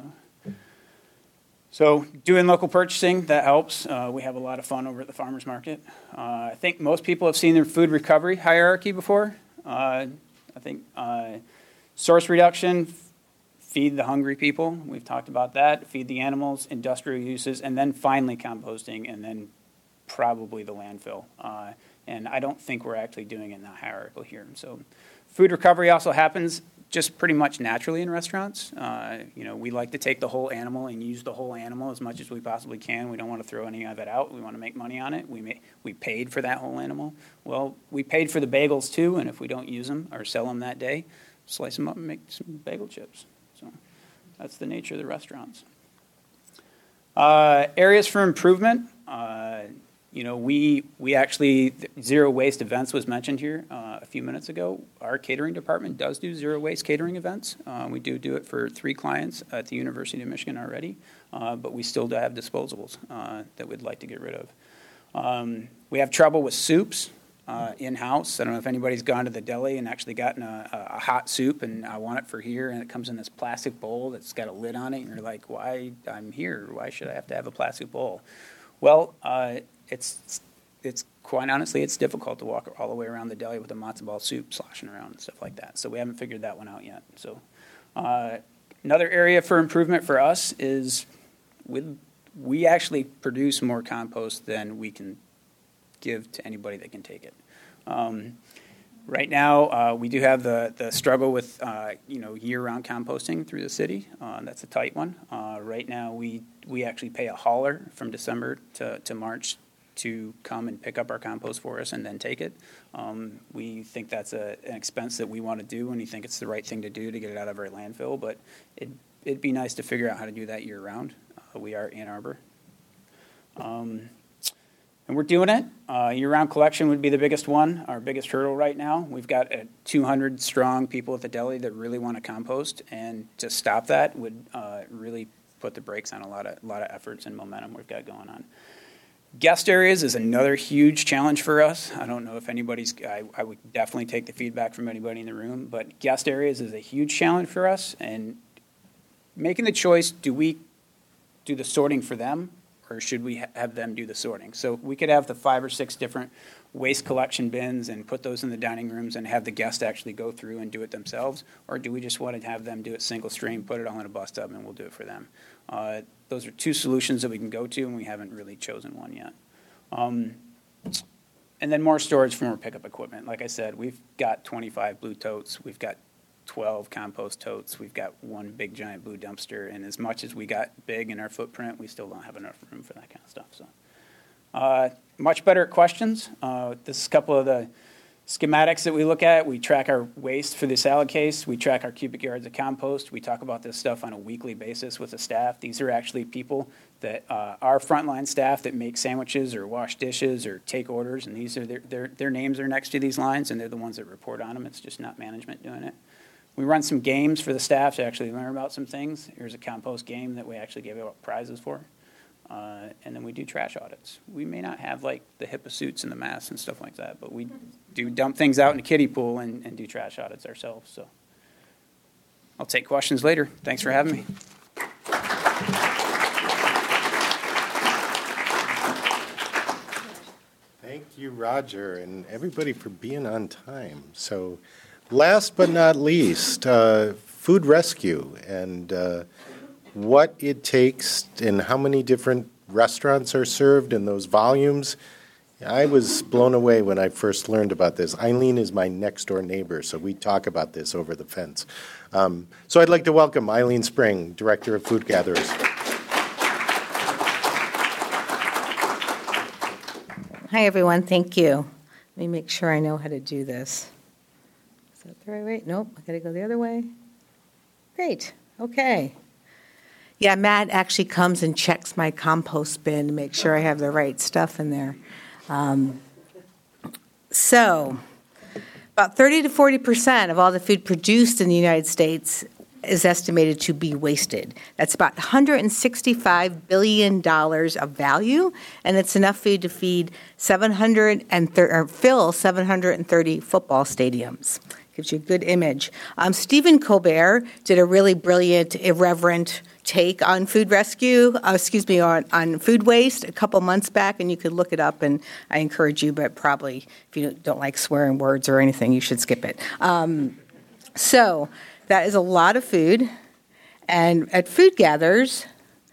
[SPEAKER 4] so doing local purchasing, that helps. Uh, we have a lot of fun over at the farmers market. Uh, I think most people have seen their food recovery hierarchy before. Uh, I think uh, source reduction, f- feed the hungry people. We've talked about that. Feed the animals, industrial uses, and then finally composting, and then probably the landfill. Uh, and I don't think we're actually doing it in that hierarchy here. So food recovery also happens just pretty much naturally in restaurants. Uh, you know, we like to take the whole animal and use the whole animal as much as we possibly can. We don't want to throw any of it out. We want to make money on it. We may, we paid for that whole animal. Well, we paid for the bagels too, and if we don't use them or sell them that day, slice them up and make some bagel chips. So that's the nature of the restaurants. Uh, areas for improvement. Uh, You know, we we actually, zero waste events was mentioned here uh, a few minutes ago. Our catering department does do zero waste catering events. Uh, we do do it for three clients at the University of Michigan already, uh, but we still do have disposables uh, that we'd like to get rid of. Um, we have trouble with soups uh, in-house. I don't know if anybody's gone to the deli and actually gotten a, a hot soup and I want it for here, and it comes in this plastic bowl that's got a lid on it, and you're like, why, I'm here, why should I have to have a plastic bowl? Well, uh, It's, it's quite honestly, it's difficult to walk all the way around the deli with a matzo ball soup sloshing around and stuff like that. So we haven't figured that one out yet. So uh, another area for improvement for us is with, we actually produce more compost than we can give to anybody that can take it. Um, right now, uh, we do have the, the struggle with uh, you know year-round composting through the city. Uh, that's a tight one. Uh, right now, we we actually pay a hauler from December to, to March to come and pick up our compost for us and then take it. Um, we think that's a, an expense that we want to do, and we think it's the right thing to do to get it out of our landfill, but it, it'd be nice to figure out how to do that year-round. Uh, we are Ann Arbor. Um, and we're doing it. Uh, year-round collection would be the biggest one, our biggest hurdle right now. We've got uh, two hundred strong people at the deli that really want to compost, and to stop that would uh, really put the brakes on a lot of, a lot of efforts and momentum we've got going on. Guest areas is another huge challenge for us. I don't know if anybody's, I, I would definitely take the feedback from anybody in the room, but guest areas is a huge challenge for us. And making the choice, do we do the sorting for them, or or should we ha- have them do the sorting? So we could have the five or six different waste collection bins and put those in the dining rooms and have the guests actually go through and do it themselves, or do we just want to have them do it single stream, put it all in a bus tub, and we'll do it for them? Uh, those are two solutions that we can go to, and we haven't really chosen one yet. Um, and then more storage for more pickup equipment. Like I said, we've got twenty-five blue totes, we've got twelve compost totes, we've got one big giant blue dumpster, and as much as we got big in our footprint, we still don't have enough room for that kind of stuff. So. Uh, much better at questions. Uh, this is a couple of the schematics that we look at. We track our waste for the salad case. We track our cubic yards of compost. We talk about this stuff on a weekly basis with the staff. These are actually people that uh, are frontline staff that make sandwiches or wash dishes or take orders, and these are their, their, their names are next to these lines, and they're the ones that report on them. It's just not management doing it. We run some games for the staff to actually learn about some things. Here's a compost game that we actually gave out prizes for. Uh, and then we do trash audits. We may not have like the HIPAA suits and the masks and stuff like that, but we do dump things out in a kiddie pool and, and do trash audits ourselves. So I'll take questions later. Thanks for having me.
[SPEAKER 1] Thank you, Roger, and everybody for being on time. So last but not least, uh, food rescue and uh, what it takes and how many different restaurants are served in those volumes. I was blown away when I first learned about this. Eileen is my next-door neighbor, so we talk about this over the fence. Um, so I'd like to welcome Eileen Spring, Director of Food Gatherers.
[SPEAKER 5] Hi, everyone. Thank you. Let me make sure I know how to do this. Is that the right way? Nope. I got to go the other way. Great. Okay. Yeah, Matt actually comes and checks my compost bin to make sure I have the right stuff in there. Um, so, about thirty to forty percent of all the food produced in the United States is estimated to be wasted. That's about one hundred sixty-five billion dollars of value, and it's enough food to feed seven hundred thirty, or fill seven hundred thirty football stadiums. Gives you a good image. Um, Stephen Colbert did a really brilliant, irreverent take on food rescue, uh, excuse me, on, on food waste a couple months back, and you could look it up, and I encourage you, but probably if you don't like swearing words or anything, you should skip it. Um, so that is a lot of food, and at Food Gatherers,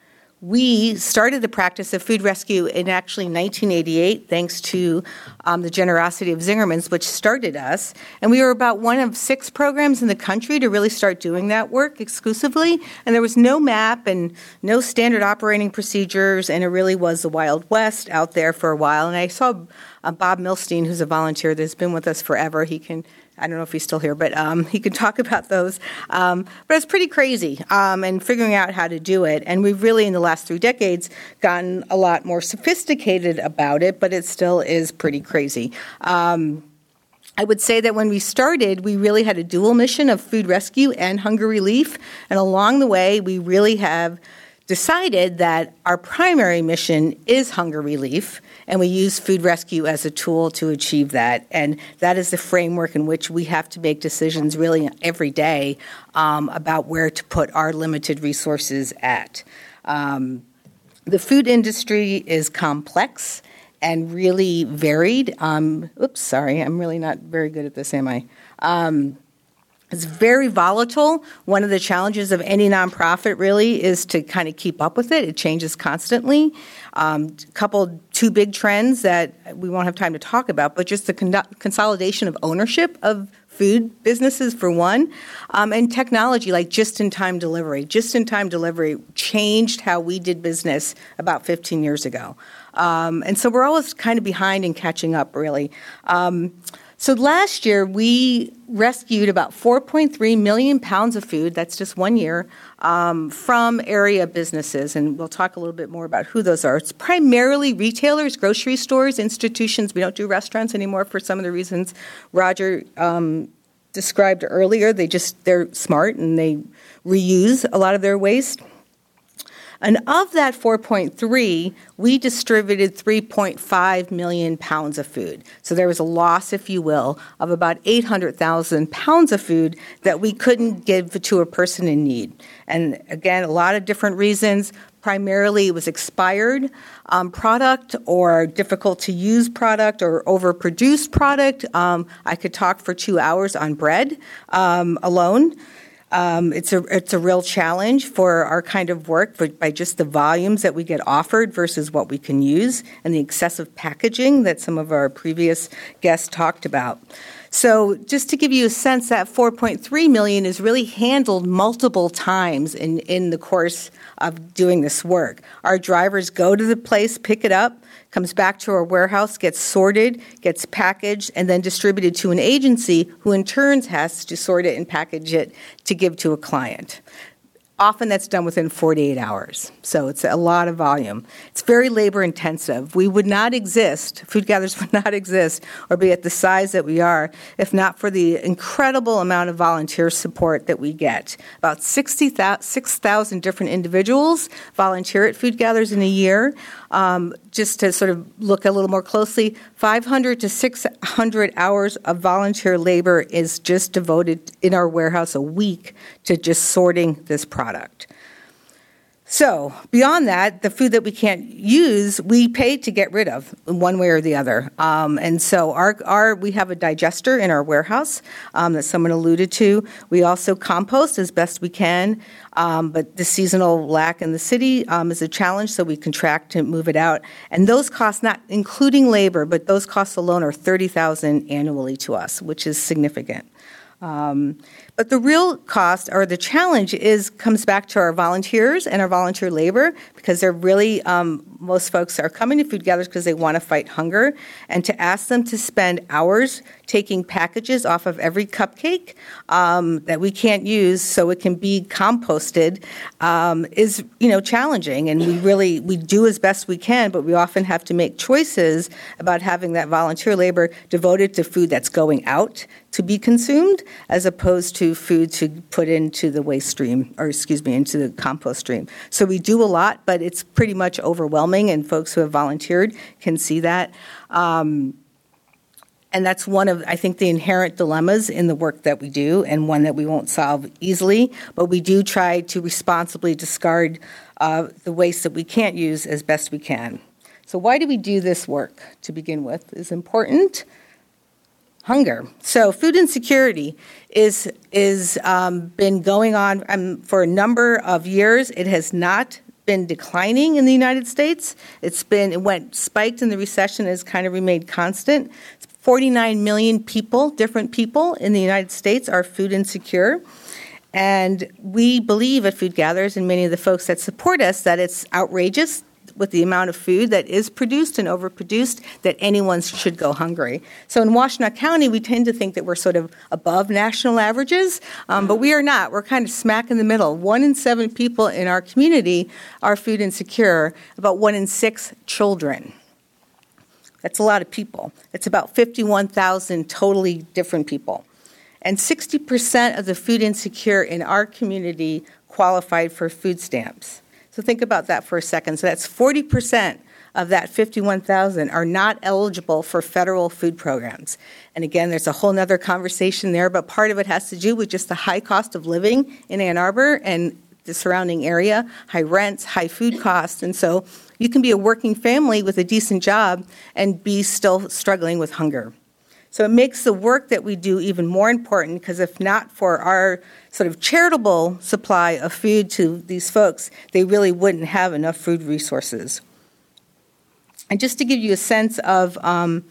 [SPEAKER 5] we started the practice of food rescue in actually nineteen eighty-eight, thanks to um, the generosity of Zingerman's, which started us. And we were about one of six programs in the country to really start doing that work exclusively. And there was no map and no standard operating procedures, and it really was the Wild West out there for a while. And I saw uh, Bob Milstein, who's a volunteer that's been with us forever. He can I don't know if he's still here, but um, he could talk about those. Um, but it's pretty crazy, um, and figuring out how to do it. And we've really, in the last three decades, gotten a lot more sophisticated about it, but it still is pretty crazy. Um, I would say that when we started, we really had a dual mission of food rescue and hunger relief. And along the way, we really have decided that our primary mission is hunger relief, and we use food rescue as a tool to achieve that. And that is the framework in which we have to make decisions really every day um, about where to put our limited resources at. Um, the food industry is complex and really varied. Um, oops, sorry, I'm really not very good at this, am I? Um, It's very volatile. One of the challenges of any nonprofit really is to kind of keep up with it. It changes constantly. Um, couple, two big trends that we won't have time to talk about, but just the con- consolidation of ownership of food businesses for one, um, and technology like just-in-time delivery. Just-in-time delivery changed how we did business about fifteen years ago. Um, and so we're always kind of behind and catching up, really. Um, So last year, we rescued about four point three million pounds of food, that's just one year, um, from area businesses. And we'll talk a little bit more about who those are. It's primarily retailers, grocery stores, institutions. We don't do restaurants anymore for some of the reasons Roger um, described earlier. They just, they're smart and they reuse a lot of their waste. And of that four point three, we distributed three point five million pounds of food. So there was a loss, if you will, of about eight hundred thousand pounds of food that we couldn't give to a person in need. And again, a lot of different reasons. Primarily, it was expired um, product or difficult to use product or overproduced product. Um, I could talk for two hours on bread um, alone. Um, it's a it's a real challenge for our kind of work for, by just the volumes that we get offered versus what we can use and the excessive packaging that some of our previous guests talked about. So just to give you a sense, that four point three million is really handled multiple times in, in the course of doing this work. Our drivers go to the place, pick it up, comes back to our warehouse, gets sorted, gets packaged, and then distributed to an agency who in turn has to sort it and package it to give to a client. Often that's done within forty-eight hours, so it's a lot of volume. It's very labor intensive. We would not exist, Food Gatherers would not exist or be at the size that we are if not for the incredible amount of volunteer support that we get. About six thousand different individuals volunteer at Food Gatherers in a year. Um, just to sort of look a little more closely, five hundred to six hundred hours of volunteer labor is just devoted in our warehouse a week to just sorting this product. So beyond that, the food that we can't use, we pay to get rid of in one way or the other. Um, and so our, our we have a digester in our warehouse um, that someone alluded to. We also compost as best we can, um, but the seasonal lack in the city um, is a challenge, so we contract to move it out. And those costs, not including labor, but those costs alone are thirty thousand dollars annually to us, which is significant. Um, but the real cost or the challenge is comes back to our volunteers and our volunteer labor, because they're really um, most folks are coming to Food Gatherers because they want to fight hunger, and to ask them to spend hours taking packages off of every cupcake um, that we can't use so it can be composted um, is you know challenging, and we really we do as best we can, but we often have to make choices about having that volunteer labor devoted to food that's going out to be consumed, as opposed to food to put into the waste stream, or excuse me, into the compost stream. So we do a lot, but it's pretty much overwhelming, and folks who have volunteered can see that. Um, and that's one of, I think, the inherent dilemmas in the work that we do, and one that we won't solve easily, but we do try to responsibly discard uh, the waste that we can't use as best we can. So why do we do this work to begin with is important. Hunger. So food insecurity is is um, been going on um, for a number of years. It has not been declining in the United States. It's been it went spiked in the recession, has kind of remained constant. forty-nine million people, different people in the United States, are food insecure. And we believe at Food Gatherers, and many of the folks that support us, that it's outrageous with the amount of food that is produced and overproduced, that anyone should go hungry. So in Washtenaw County, we tend to think that we're sort of above national averages, um, but we are not. We're kind of smack in the middle. One in seven people in our community are food insecure, about one in six children. That's a lot of people. It's about fifty-one thousand totally different people. And sixty percent of the food insecure in our community qualified for food stamps. So think about that for a second. So that's forty percent of that fifty-one thousand are not eligible for federal food programs. And again, there's a whole other conversation there, but part of it has to do with just the high cost of living in Ann Arbor and the surrounding area, high rents, high food costs. And so you can be a working family with a decent job and be still struggling with hunger. So it makes the work that we do even more important, because if not for our sort of charitable supply of food to these folks, they really wouldn't have enough food resources. And just to give you a sense of um,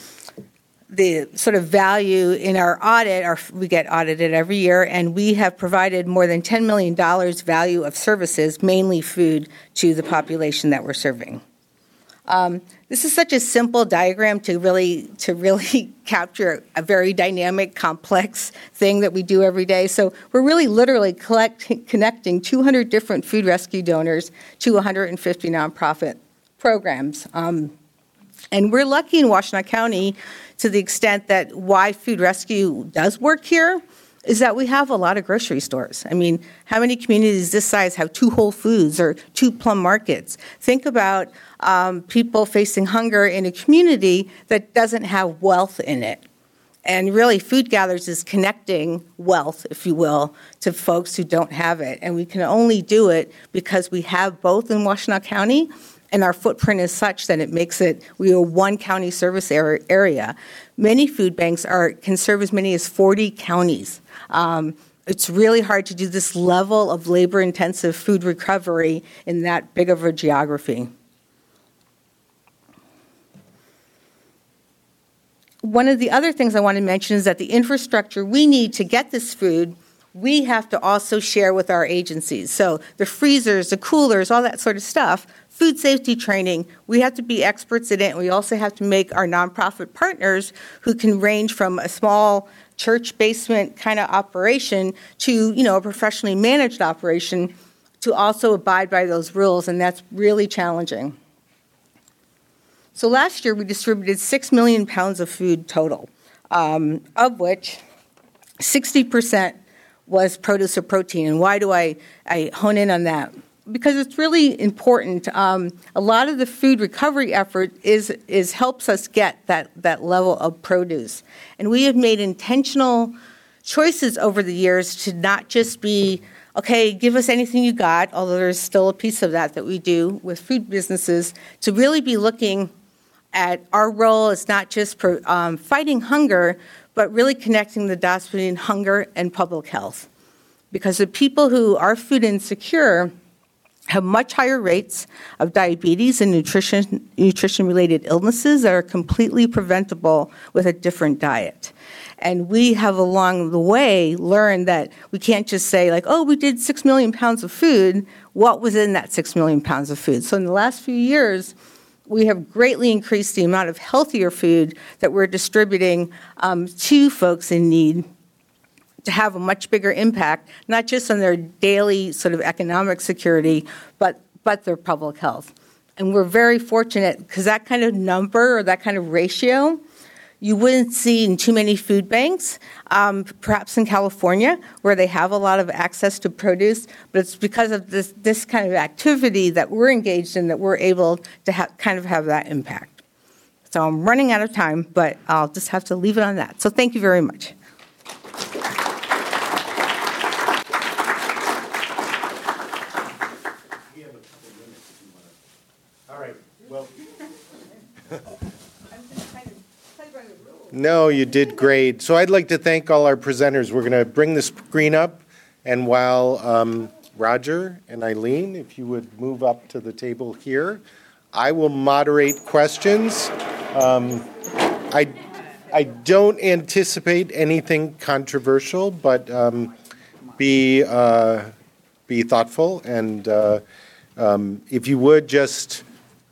[SPEAKER 5] the sort of value in our audit, our, we get audited every year, and we have provided more than ten million dollars value of services, mainly food, to the population that we're serving. Um, this is such a simple diagram to really to really capture a very dynamic, complex thing that we do every day. So we're really literally collect, connecting two hundred different food rescue donors to one hundred fifty nonprofit programs. Um, and we're lucky in Washtenaw County to the extent that why food rescue does work here is that we have a lot of grocery stores. I mean, how many communities this size have two Whole Foods or two Plum Markets? Think about um, people facing hunger in a community that doesn't have wealth in it. And really, Food Gatherers is connecting wealth, if you will, to folks who don't have it. And we can only do it because we have both in Washtenaw County, and our footprint is such that it makes it, we are one county service area. Many food banks are can serve as many as forty counties. Um, it's really hard to do this level of labor-intensive food recovery in that big of a geography. One of the other things I want to mention is that the infrastructure we need to get this food, we have to also share with our agencies. So the freezers, the coolers, all that sort of stuff, food safety training, we have to be experts in it, and we also have to make our nonprofit partners, who can range from a small church basement kind of operation to, you know, a professionally managed operation, to also abide by those rules, and that's really challenging. So last year we distributed six million pounds of food total, um, of which sixty percent was produce or protein. And why do I, I hone in on that? Because it's really important. Um, a lot of the food recovery effort is, is helps us get that, that level of produce. And we have made intentional choices over the years to not just be, okay, give us anything you got, although there's still a piece of that that we do with food businesses, to really be looking at our role as not just for, um, fighting hunger, but really connecting the dots between hunger and public health. Because the people who are food insecure have much higher rates of diabetes and nutrition, nutrition-related illnesses that are completely preventable with a different diet. And we have along the way learned that we can't just say like, oh, we did six million pounds of food. What was in that six million pounds of food? So in the last few years, we have greatly increased the amount of healthier food that we're distributing um, to folks in need, to have a much bigger impact, not just on their daily sort of economic security, but, but their public health. And we're very fortunate because that kind of number or that kind of ratio you wouldn't see in too many food banks, um, perhaps in California, where they have a lot of access to produce, but it's because of this, this kind of activity that we're engaged in that we're able to ha- kind of have that impact. So I'm running out of time, but I'll just have to leave it on that. So thank you very much.
[SPEAKER 1] All right, well. No, you did great. So I'd like to thank all our presenters. We're going to bring the screen up, and while um, Roger and Eileen, if you would move up to the table here, I will moderate questions. Um, I, I don't anticipate anything controversial, but um, be uh, be thoughtful, and uh, um, if you would just.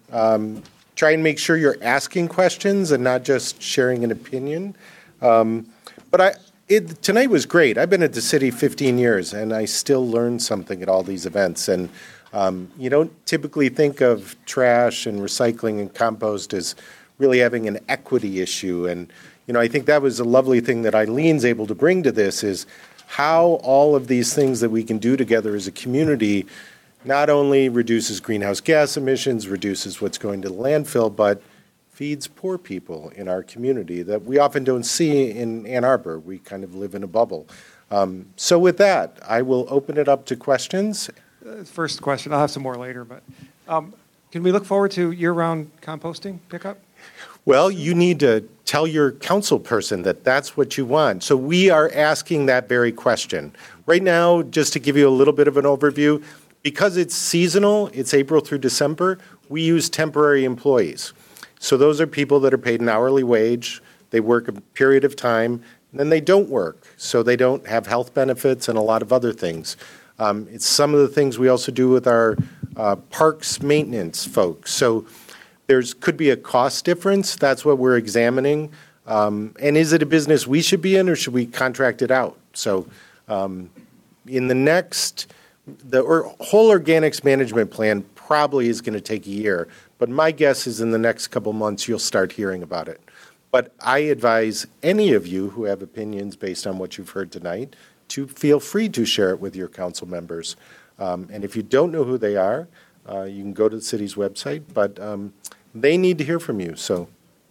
[SPEAKER 1] Um, Try and make sure you're asking questions and not just sharing an opinion. Um, but I, it, tonight was great. I've been at the city fifteen years, and I still learn something at all these events. And um, you don't typically think of trash and recycling and compost as really having an equity issue. And you know, I think that was a lovely thing that Eileen's able to bring to this, is how all of these things that we can do together as a community not only reduces greenhouse gas emissions, reduces what's going to the landfill, but feeds poor people in our community that we often don't see in Ann Arbor. We kind of live in a bubble. Um, so with that, I will open it up to questions.
[SPEAKER 6] Uh, first question, I'll have some more later, but um, can we look forward to year-round composting pickup?
[SPEAKER 1] Well, you need to tell your council person that that's what you want. So we are asking that very question. Right now, just to give you a little bit of an overview, because it's seasonal, it's April through December, we use temporary employees. So those are people that are paid an hourly wage, they work a period of time, and then they don't work. So they don't have health benefits and a lot of other things. Um, it's some of the things we also do with our uh, parks maintenance folks. So there's could be a cost difference. That's what we're examining. Um, and is it a business we should be in, or should we contract it out? So um, in the next... The or, whole organics management plan probably is going to take a year, but my guess is in the next couple months you'll start hearing about it. But I advise any of you who have opinions based on what you've heard tonight to feel free to share it with your council members. Um, and if you don't know who they are, uh, you can go to the city's website, but um, they need to hear from you. So,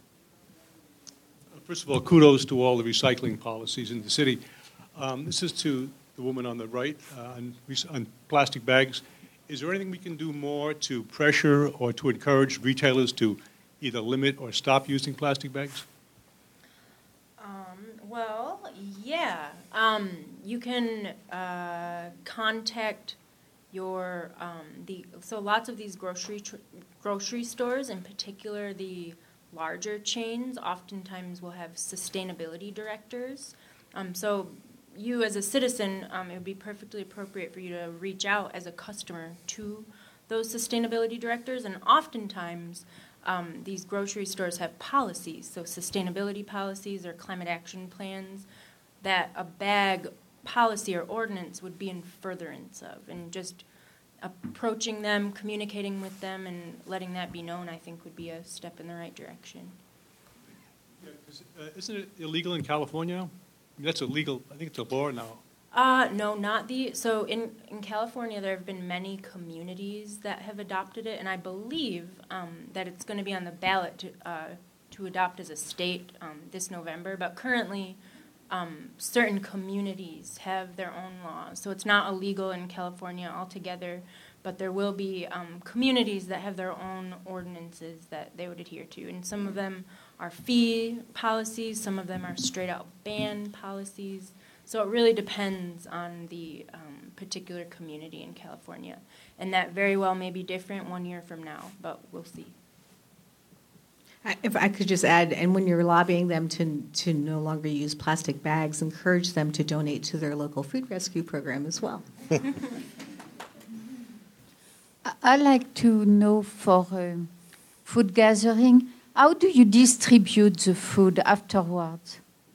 [SPEAKER 7] first of all, kudos to all the recycling policies in the city. Um, this is to the woman on the right uh, on, on plastic bags. Is there anything we can do more to pressure or to encourage retailers to either limit or stop using plastic bags?
[SPEAKER 2] Um, well, yeah. Um, you can uh, contact your um, the so lots of these grocery tr- grocery stores, in particular the larger chains, oftentimes will have sustainability directors. Um, so you as a citizen, um, it would be perfectly appropriate for you to reach out as a customer to those sustainability directors, and oftentimes um, these grocery stores have policies, so sustainability policies or climate action plans that a bag policy or ordinance would be in furtherance of, and just approaching them, communicating with them, and letting that be known, I think, would be a step in the right direction.
[SPEAKER 7] Yeah, 'cause, uh, isn't it illegal in California now? I mean, that's illegal. I think it's a law now.
[SPEAKER 2] Uh, no, not the, so in, in California, there have been many communities that have adopted it, and I believe um, that it's going to be on the ballot to, uh, to adopt as a state um, this November, but currently um, certain communities have their own laws, so it's not illegal in California altogether, but there will be um, communities that have their own ordinances that they would adhere to, and some of them are fee policies, some of them are straight-out ban policies. So it really depends on the um, particular community in California. And that very well may be different one year from now, but we'll see.
[SPEAKER 5] If I could just add, and when you're lobbying them to to no longer use plastic bags, encourage them to donate to their local food rescue program as well.
[SPEAKER 8] I like to know for uh, food gathering, how do you distribute the food afterwards?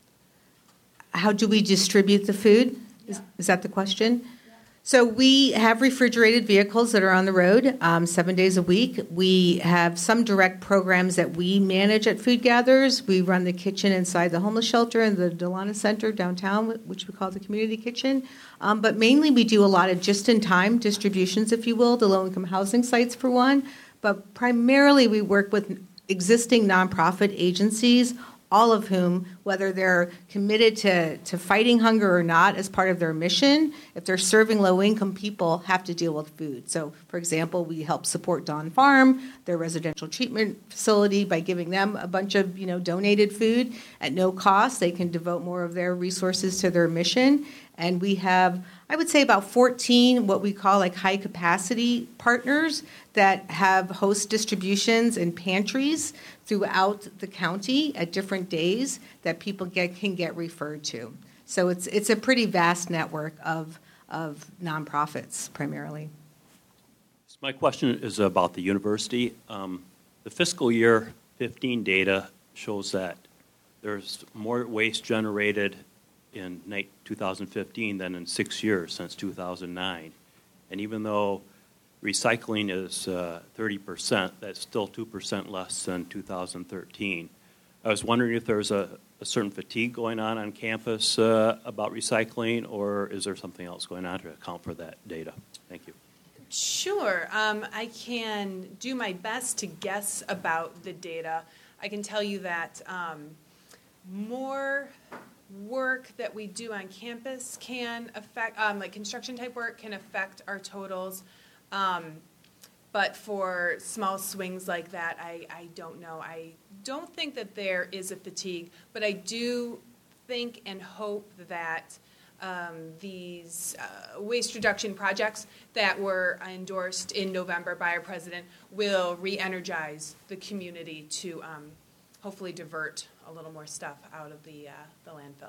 [SPEAKER 5] How do we distribute the food? Is, is that the question? So we have refrigerated vehicles that are on the road um, seven days a week. We have some direct programs that we manage at Food Gatherers. We run the kitchen inside the homeless shelter in the Delana Center downtown, which we call the community kitchen. Um, but mainly we do a lot of just-in-time distributions, if you will, to low-income housing sites for one. But primarily we work with existing nonprofit agencies, all of whom, whether they're committed to, to fighting hunger or not as part of their mission, if they're serving low-income people, have to deal with food. So, for example, we help support Dawn Farm, their residential treatment facility, by giving them a bunch of, you know, donated food at no cost. They can devote more of their resources to their mission. And we have, I would say, about fourteen what we call like high-capacity partners that have host distributions and pantries throughout the county at different days that people get can get referred to. So it's it's a pretty vast network of of nonprofits primarily.
[SPEAKER 9] So my question is about the university. Um, the fiscal year fifteen data shows that there's more waste generated in two thousand fifteen than in six years since two thousand nine. And even though recycling is uh, thirty percent, that's still two percent less than two thousand thirteen. I was wondering if there's a, a certain fatigue going on on campus uh, about recycling, or is there something else going on to account for that data? Thank you.
[SPEAKER 3] Sure. Um, I can do my best to guess about the data. I can tell you that um, more work that we do on campus can affect, um, like construction type work can affect our totals. Um, but for small swings like that, I, I don't know. I don't think that there is a fatigue, but I do think and hope that um, these uh, waste reduction projects that were endorsed in November by our president will re-energize the community to um, hopefully divert a little more stuff out of the, uh, the landfill.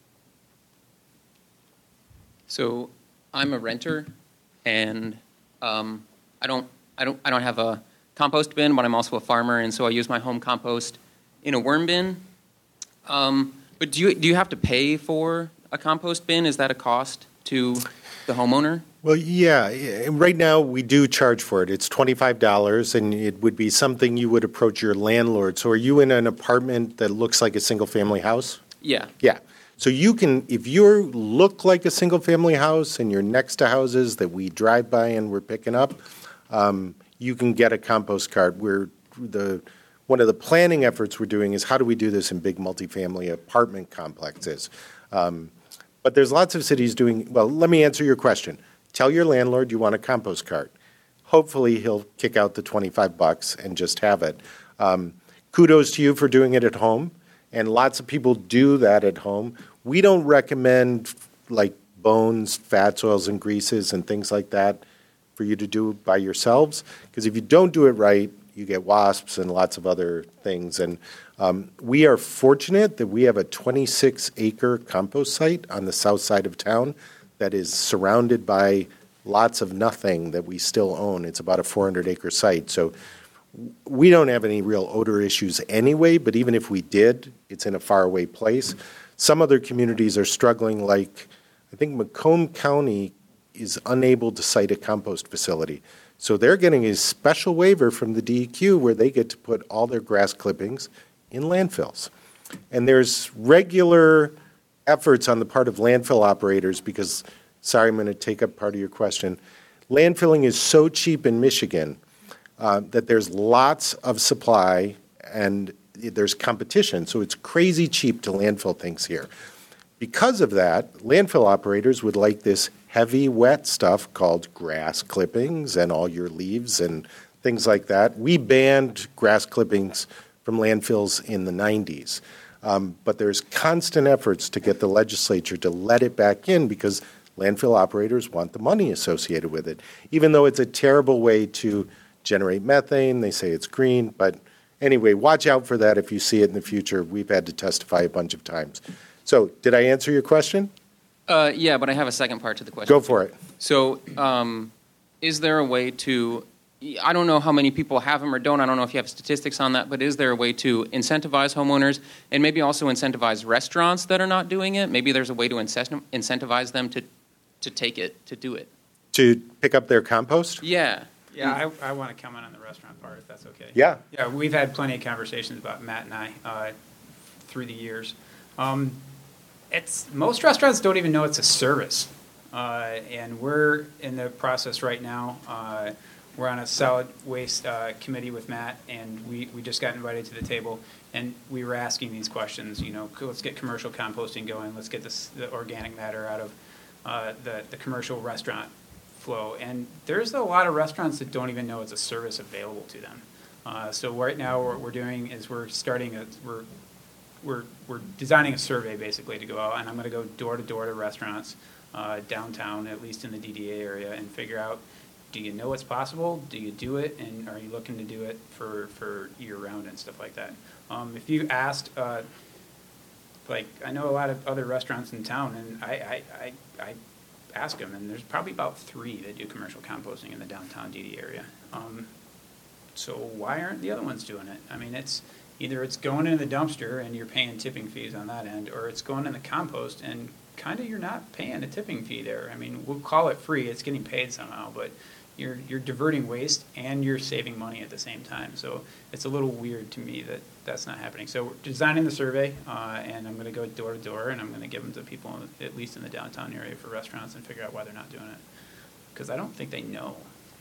[SPEAKER 10] So I'm a renter, and um, I don't, I don't, I don't have a compost bin, but I'm also a farmer, and so I use my home compost in a worm bin. Um, but do you do you have to pay for a compost bin? Is that a cost? to the homeowner?
[SPEAKER 1] Well, yeah. yeah, Right now, we do charge for it. It's twenty-five dollars, and it would be something you would approach your landlord. So are you in an apartment that looks like a single-family house?
[SPEAKER 10] Yeah.
[SPEAKER 1] Yeah. So you can, if you look like a single-family house and you're next to houses that we drive by and we're picking up, um, you can get a compost cart. We're the one of the planning efforts we're doing is how do we do this in big multifamily apartment complexes? Um, but there's lots of cities doing. Well, let me answer your question. Tell your landlord you want a compost cart. Hopefully, he'll kick out the twenty-five bucks and just have it. Um, kudos to you for doing it at home. And lots of people do that at home. We don't recommend like bones, fats, oils, and greases and things like that for you to do by yourselves. Because if you don't do it right, you get wasps and lots of other things. And um, we are fortunate that we have a twenty-six acre compost site on the south side of town that is surrounded by lots of nothing that we still own. It's about a four hundred acre site. So we don't have any real odor issues anyway, but even if we did, it's in a faraway place. Some other communities are struggling, like I think Macomb County is unable to site a compost facility. So they're getting a special waiver from the D E Q where they get to put all their grass clippings in landfills. And there's regular efforts on the part of landfill operators because, sorry, I'm going to take up part of your question. Landfilling is so cheap in Michigan Uh, that there's lots of supply and there's competition, so it's crazy cheap to landfill things here. Because of that, landfill operators would like this heavy, wet stuff called grass clippings and all your leaves and things like that. We banned grass clippings from landfills in the nineties, um, but there's constant efforts to get the legislature to let it back in because landfill operators want the money associated with it, even though it's a terrible way to generate methane. They say it's green, but anyway, watch out for that if you see it in the future. We've had to testify a bunch of times. So did I answer your question?
[SPEAKER 10] Uh, yeah, but I have a second part to the question.
[SPEAKER 1] Go for it.
[SPEAKER 10] So um, is there a way to, I don't know how many people have them or don't, I don't know if you have statistics on that, but is there a way to incentivize homeowners and maybe also incentivize restaurants that are not doing it? Maybe there's a way to incentivize them to, to take it, to do it.
[SPEAKER 1] To pick up their compost?
[SPEAKER 10] Yeah.
[SPEAKER 4] Yeah, I, I want to comment on the restaurant part, if that's okay.
[SPEAKER 1] Yeah.
[SPEAKER 4] Yeah, we've had plenty of conversations about Matt and I uh, through the years. Um, it's most restaurants don't even know it's a service, uh, and we're in the process right now. Uh, we're on a solid waste uh, committee with Matt, and we, we just got invited to the table, and we were asking these questions. You know, let's get commercial composting going. Let's get this, the organic matter out of uh, the the commercial restaurant flow, and there's a lot of restaurants that don't even know it's a service available to them. Uh, so right now, what we're doing is we're starting a we're we're we're designing a survey basically to go out, and I'm going to go door to door to restaurants uh, downtown, at least in the D D A area, and figure out: do you know it's possible? Do you do it? And are you looking to do it for for year round and stuff like that? Um, if you asked, uh, like I know a lot of other restaurants in town, and I I I. I ask them, and there's probably about three that do commercial composting in the downtown D D area. Um, so why aren't the other ones doing it? I mean, it's either it's going in the dumpster and you're paying tipping fees on that end, or it's going in the compost and kind of you're not paying a tipping fee there. I mean, we'll call it free; it's getting paid somehow, but you're you're diverting waste and you're saving money at the same time. So it's a little weird to me that that's not happening. So we're designing the survey, uh, and I'm going to go door to door, and I'm going to give them to people, at least in the downtown area, for restaurants, and figure out why they're not doing it. Because I don't think they know.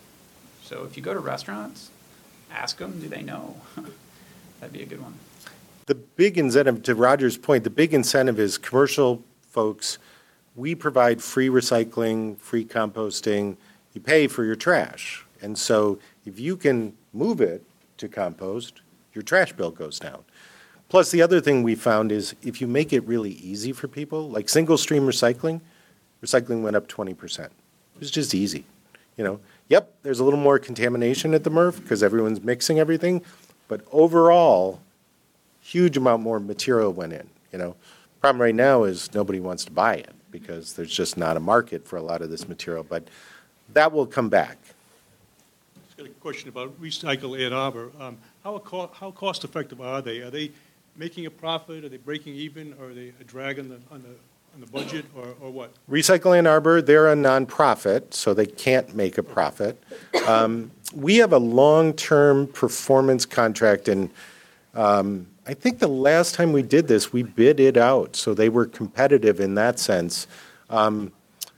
[SPEAKER 4] So if you go to restaurants, ask them, do they know? That'd be a good one.
[SPEAKER 1] The big incentive, to Roger's point, the big incentive is commercial folks. We provide free recycling, free composting. You pay for your trash. And so if you can move it to compost, your trash bill goes down. Plus, the other thing we found is if you make it really easy for people, like single stream recycling, recycling went up twenty percent. It was just easy. You know, yep, there's a little more contamination at the M R F because everyone's mixing everything, but overall, huge amount more material went in. You know, problem right now is nobody wants to buy it because there's just not a market for a lot of this material, but that will come back.
[SPEAKER 7] I've got a question about Recycle Ann Arbor. Um, how, co- how cost effective are they? Are they making a profit? Are they breaking even? Or are they a drag on the, on the on the budget, or, or what?
[SPEAKER 1] Recycle Ann Arbor, they're a nonprofit, so they can't make a profit. Um, we have a long-term performance contract, and um, I think the last time we did this, we bid it out, so they were competitive in that sense. Um,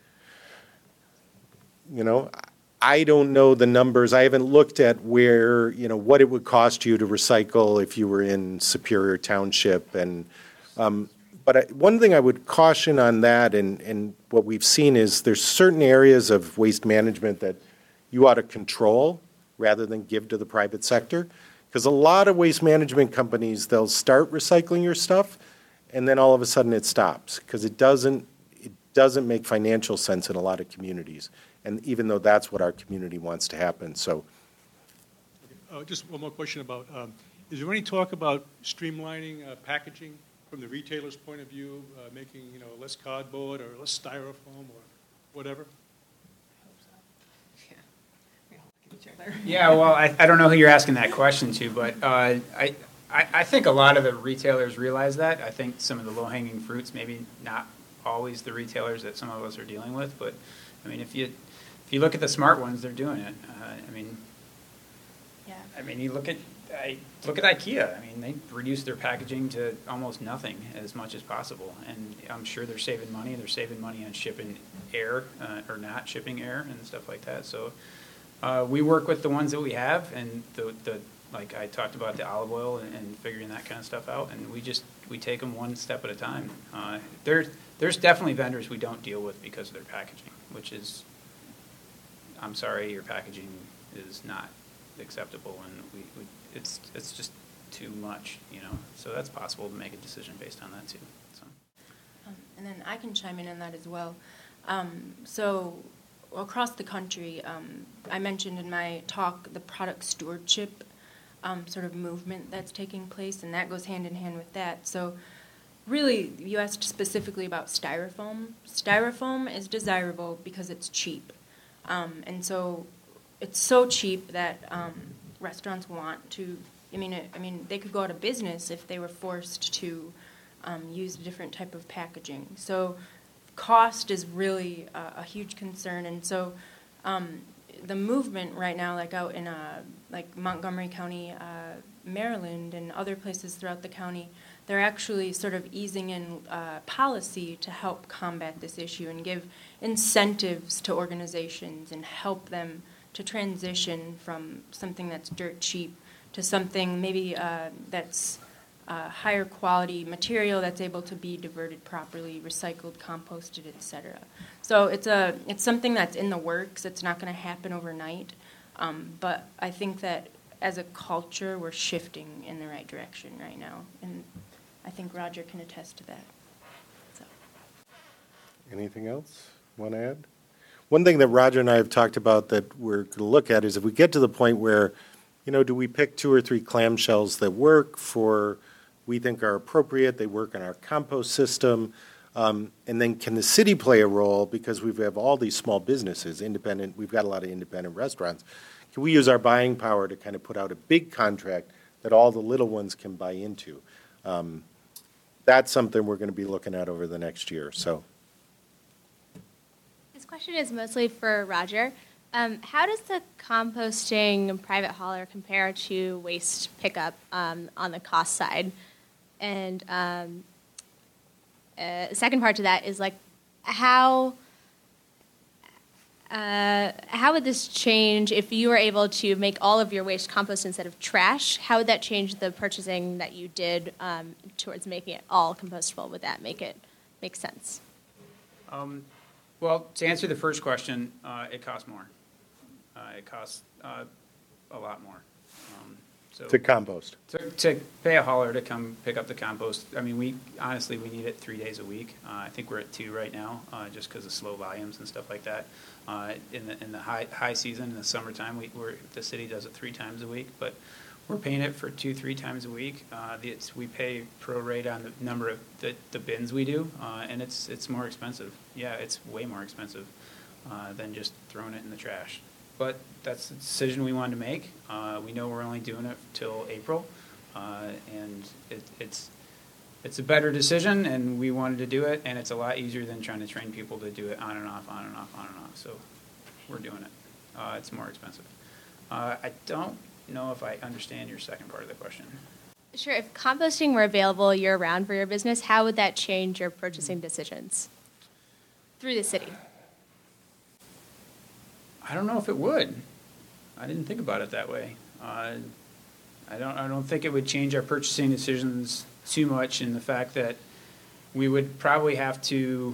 [SPEAKER 1] you know, I don't know the numbers. I haven't looked at where, you know, what it would cost you to recycle if you were in Superior Township. And um, but I, one thing I would caution on that, and, and what we've seen is there's certain areas of waste management that you ought to control rather than give to the private sector. Because a lot of waste management companies, they'll start recycling your stuff, and then all of a sudden it stops because it doesn't it doesn't make financial sense in a lot of communities. And even though that's what our community wants to happen, so.
[SPEAKER 7] Uh, just one more question about, um, is there any talk about streamlining uh, packaging from the retailer's point of view, uh, making, you know, less cardboard or less styrofoam or whatever?
[SPEAKER 4] Yeah, well, I, I don't know who you're asking that question to, but uh, I, I I think a lot of the retailers realize that. I think some of the low-hanging fruits, maybe not always the retailers that some of us are dealing with, but I mean, if you if you look at the smart ones, they're doing it. Uh, I mean,
[SPEAKER 2] Yeah.
[SPEAKER 4] I mean, you look at I look at IKEA. I mean, they reduce their packaging to almost nothing as much as possible, and I'm sure they're saving money. They're saving money on shipping air uh, or not shipping air and stuff like that. So uh, we work with the ones that we have, and the the like I talked about the olive oil and, and figuring that kind of stuff out, and we just we take them one step at a time. Uh, there's there's definitely vendors we don't deal with because of their packaging, which is, I'm sorry, your packaging is not acceptable, and we, we it's it's just too much, you know. So that's possible to make a decision based on that too. So.
[SPEAKER 2] Um, and then I can chime in on that as well. Um, so across the country, um, I mentioned in my talk the product stewardship um, sort of movement that's taking place, and that goes hand in hand with that. So really, you asked specifically about styrofoam. Styrofoam is desirable because it's cheap. Um, and so it's so cheap that um, restaurants want to, I mean, it, I mean, they could go out of business if they were forced to um, use a different type of packaging. So cost is really a, a huge concern. And so um, the movement right now, like out in uh, like Montgomery County, uh, Maryland, and other places throughout the county, they're actually sort of easing in uh, policy to help combat this issue and give incentives to organizations and help them to transition from something that's dirt cheap to something maybe uh, that's uh, higher quality material that's able to be diverted properly, recycled, composted, et cetera. So it's a it's something that's in the works. It's not going to happen overnight, um, but I think that as a culture, we're shifting in the right direction right now, and I think Roger can attest to that. So.
[SPEAKER 1] Anything else you want to add? One thing that Roger and I have talked about that we're going to look at is if we get to the point where, you know, do we pick two or three clamshells that work for, we think are appropriate, they work in our compost system, um, and then can the city play a role because we have all these small businesses, independent, we've got a lot of independent restaurants. Can we use our buying power to kind of put out a big contract that all the little ones can buy into? Um, that's something we're going to be looking at over the next year. So.
[SPEAKER 11] This question is mostly for Roger. Um, how does the composting private hauler compare to waste pickup um, on the cost side? And um, uh, the second part to that is like how uh, how would this change if you were able to make all of your waste compost instead of trash? How would that change the purchasing that you did um, towards making it all compostable? Would that make it make sense?
[SPEAKER 4] Um, well, to answer the first question, uh, it costs more. Uh, it costs uh, a lot more. Um, so
[SPEAKER 1] To compost.
[SPEAKER 4] To, to pay a hauler to come pick up the compost, I mean, we honestly, we need it three days a week. Uh, I think we're at two right now, uh, just because of slow volumes and stuff like that. Uh, in the in the high high season, in the summertime, we we're, the city does it three times a week, but we're paying it for two, three times a week. Uh, the, it's, we pay pro rate on the number of the, the bins we do, uh, and it's it's more expensive. Yeah, it's way more expensive uh, than just throwing it in the trash. But that's the decision we wanted to make. Uh, we know we're only doing it till April, uh, and it, it's it's a better decision, and we wanted to do it, and it's a lot easier than trying to train people to do it on and off, on and off, on and off. So we're doing it. Uh, it's more expensive. Uh, I don't know if I understand your second part of the question.
[SPEAKER 11] Sure. If composting were available year-round for your business, how would that change your purchasing decisions through the city?
[SPEAKER 4] I don't know if it would. I didn't think about it that way. Uh, I don't. I don't think it would change our purchasing decisions too much in the fact that we would probably have to.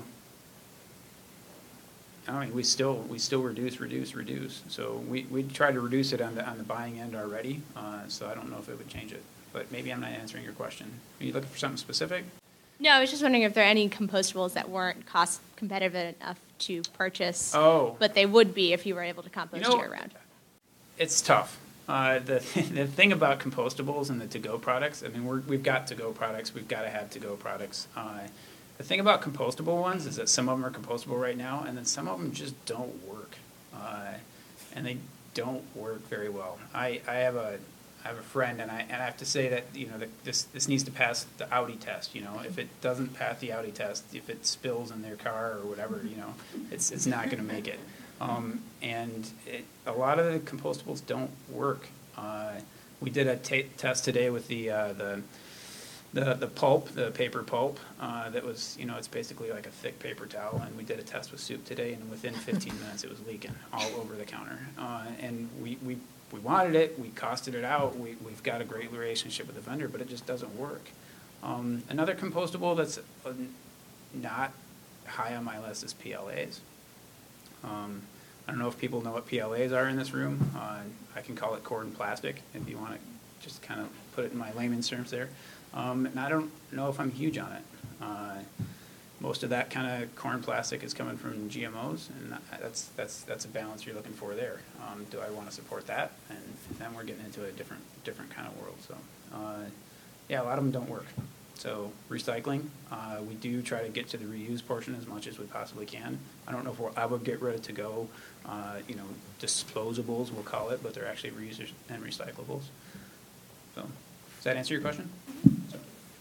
[SPEAKER 4] I mean, we still we still reduce, reduce, reduce. So we we try to reduce it on the on the buying end already. Uh, so I don't know if it would change it. But maybe I'm not answering your question. Are you looking for something specific?
[SPEAKER 11] No, I was just wondering if there are any compostables that weren't cost competitive enough to purchase.
[SPEAKER 4] Oh.
[SPEAKER 11] But they would be if you were able to compost
[SPEAKER 4] You know,
[SPEAKER 11] year-round.
[SPEAKER 4] It's tough. Uh, the the thing about compostables and the to-go products, I mean, we're, we've got to-go products. We've got to have to-go products. Uh, the thing about compostable ones is that some of them are compostable right now, and then some of them just don't work. Uh, and they don't work very well. I, I have a I have a friend, and I and I have to say that you know that this this needs to pass the Audi test. You know, if it doesn't pass the Audi test, if it spills in their car or whatever, you know, it's it's not going to make it. Um, and it, a lot of the compostables don't work. Uh, we did a t- test today with the uh, the the the pulp, the paper pulp. Uh, that was you know it's basically like a thick paper towel, and we did a test with soup today, and within fifteen minutes it was leaking all over the counter. Uh, and we we. We wanted it, we costed it out, we, we've got a great relationship with the vendor, but it just doesn't work. Um, another compostable that's uh, not high on my list is P L As. Um, I don't know if people know what P L As are in this room. Uh, I can call it corn plastic if you want to just kind of put it in my layman's terms there. Um, and I don't know if I'm huge on it. Uh, Most of that kind of corn plastic is coming from G M Os, and that's that's that's a balance you're looking for there. Um, do I want to support that? And then we're getting into a different different kind of world. So, uh, yeah, a lot of them don't work. So recycling, uh, we do try to get to the reuse portion as much as we possibly can. I don't know if we're, I would get rid of to-go, uh, you know, disposables we'll call it, but they're actually reusers and recyclables. So, does that answer your question? So.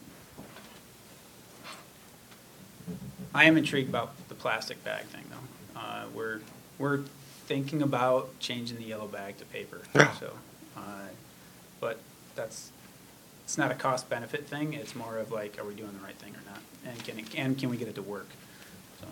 [SPEAKER 4] I am intrigued about the plastic bag thing, though. Uh, we're we're thinking about changing the yellow bag to paper. so, uh, but that's it's not a cost benefit thing. It's more of like, are we doing the right thing or not? And can it, and can we get it to work? So.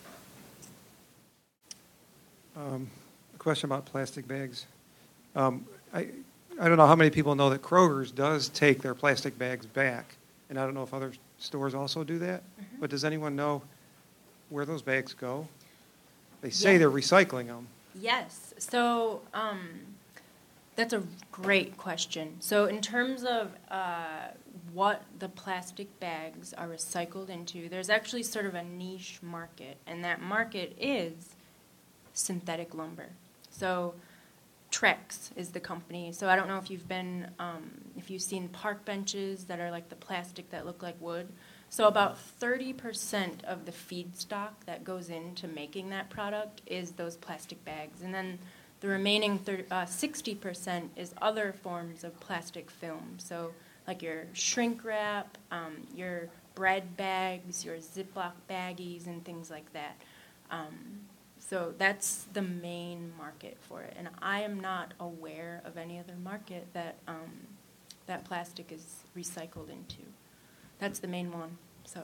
[SPEAKER 6] Um, a question about plastic bags. Um, I I don't know how many people know that Kroger's does take their plastic bags back, and I don't know if other stores also do that. Mm-hmm. But does anyone know where those bags go? They say
[SPEAKER 2] yeah.
[SPEAKER 6] they're recycling them.
[SPEAKER 2] Yes. So um, that's a great question. So in terms of uh, what the plastic bags are recycled into, there's actually sort of a niche market, and that market is synthetic lumber. So Trex is the company. So I don't know if you've been, um, if you've seen park benches that are like the plastic that look like wood. So about thirty percent of the feedstock that goes into making that product is those plastic bags. And then the remaining thirty, uh, sixty percent is other forms of plastic film. So like your shrink wrap, um, your bread bags, your Ziploc baggies, and things like that. Um, so that's the main market for it. And I am not aware of any other market that um, that plastic is recycled into. That's the main one. So,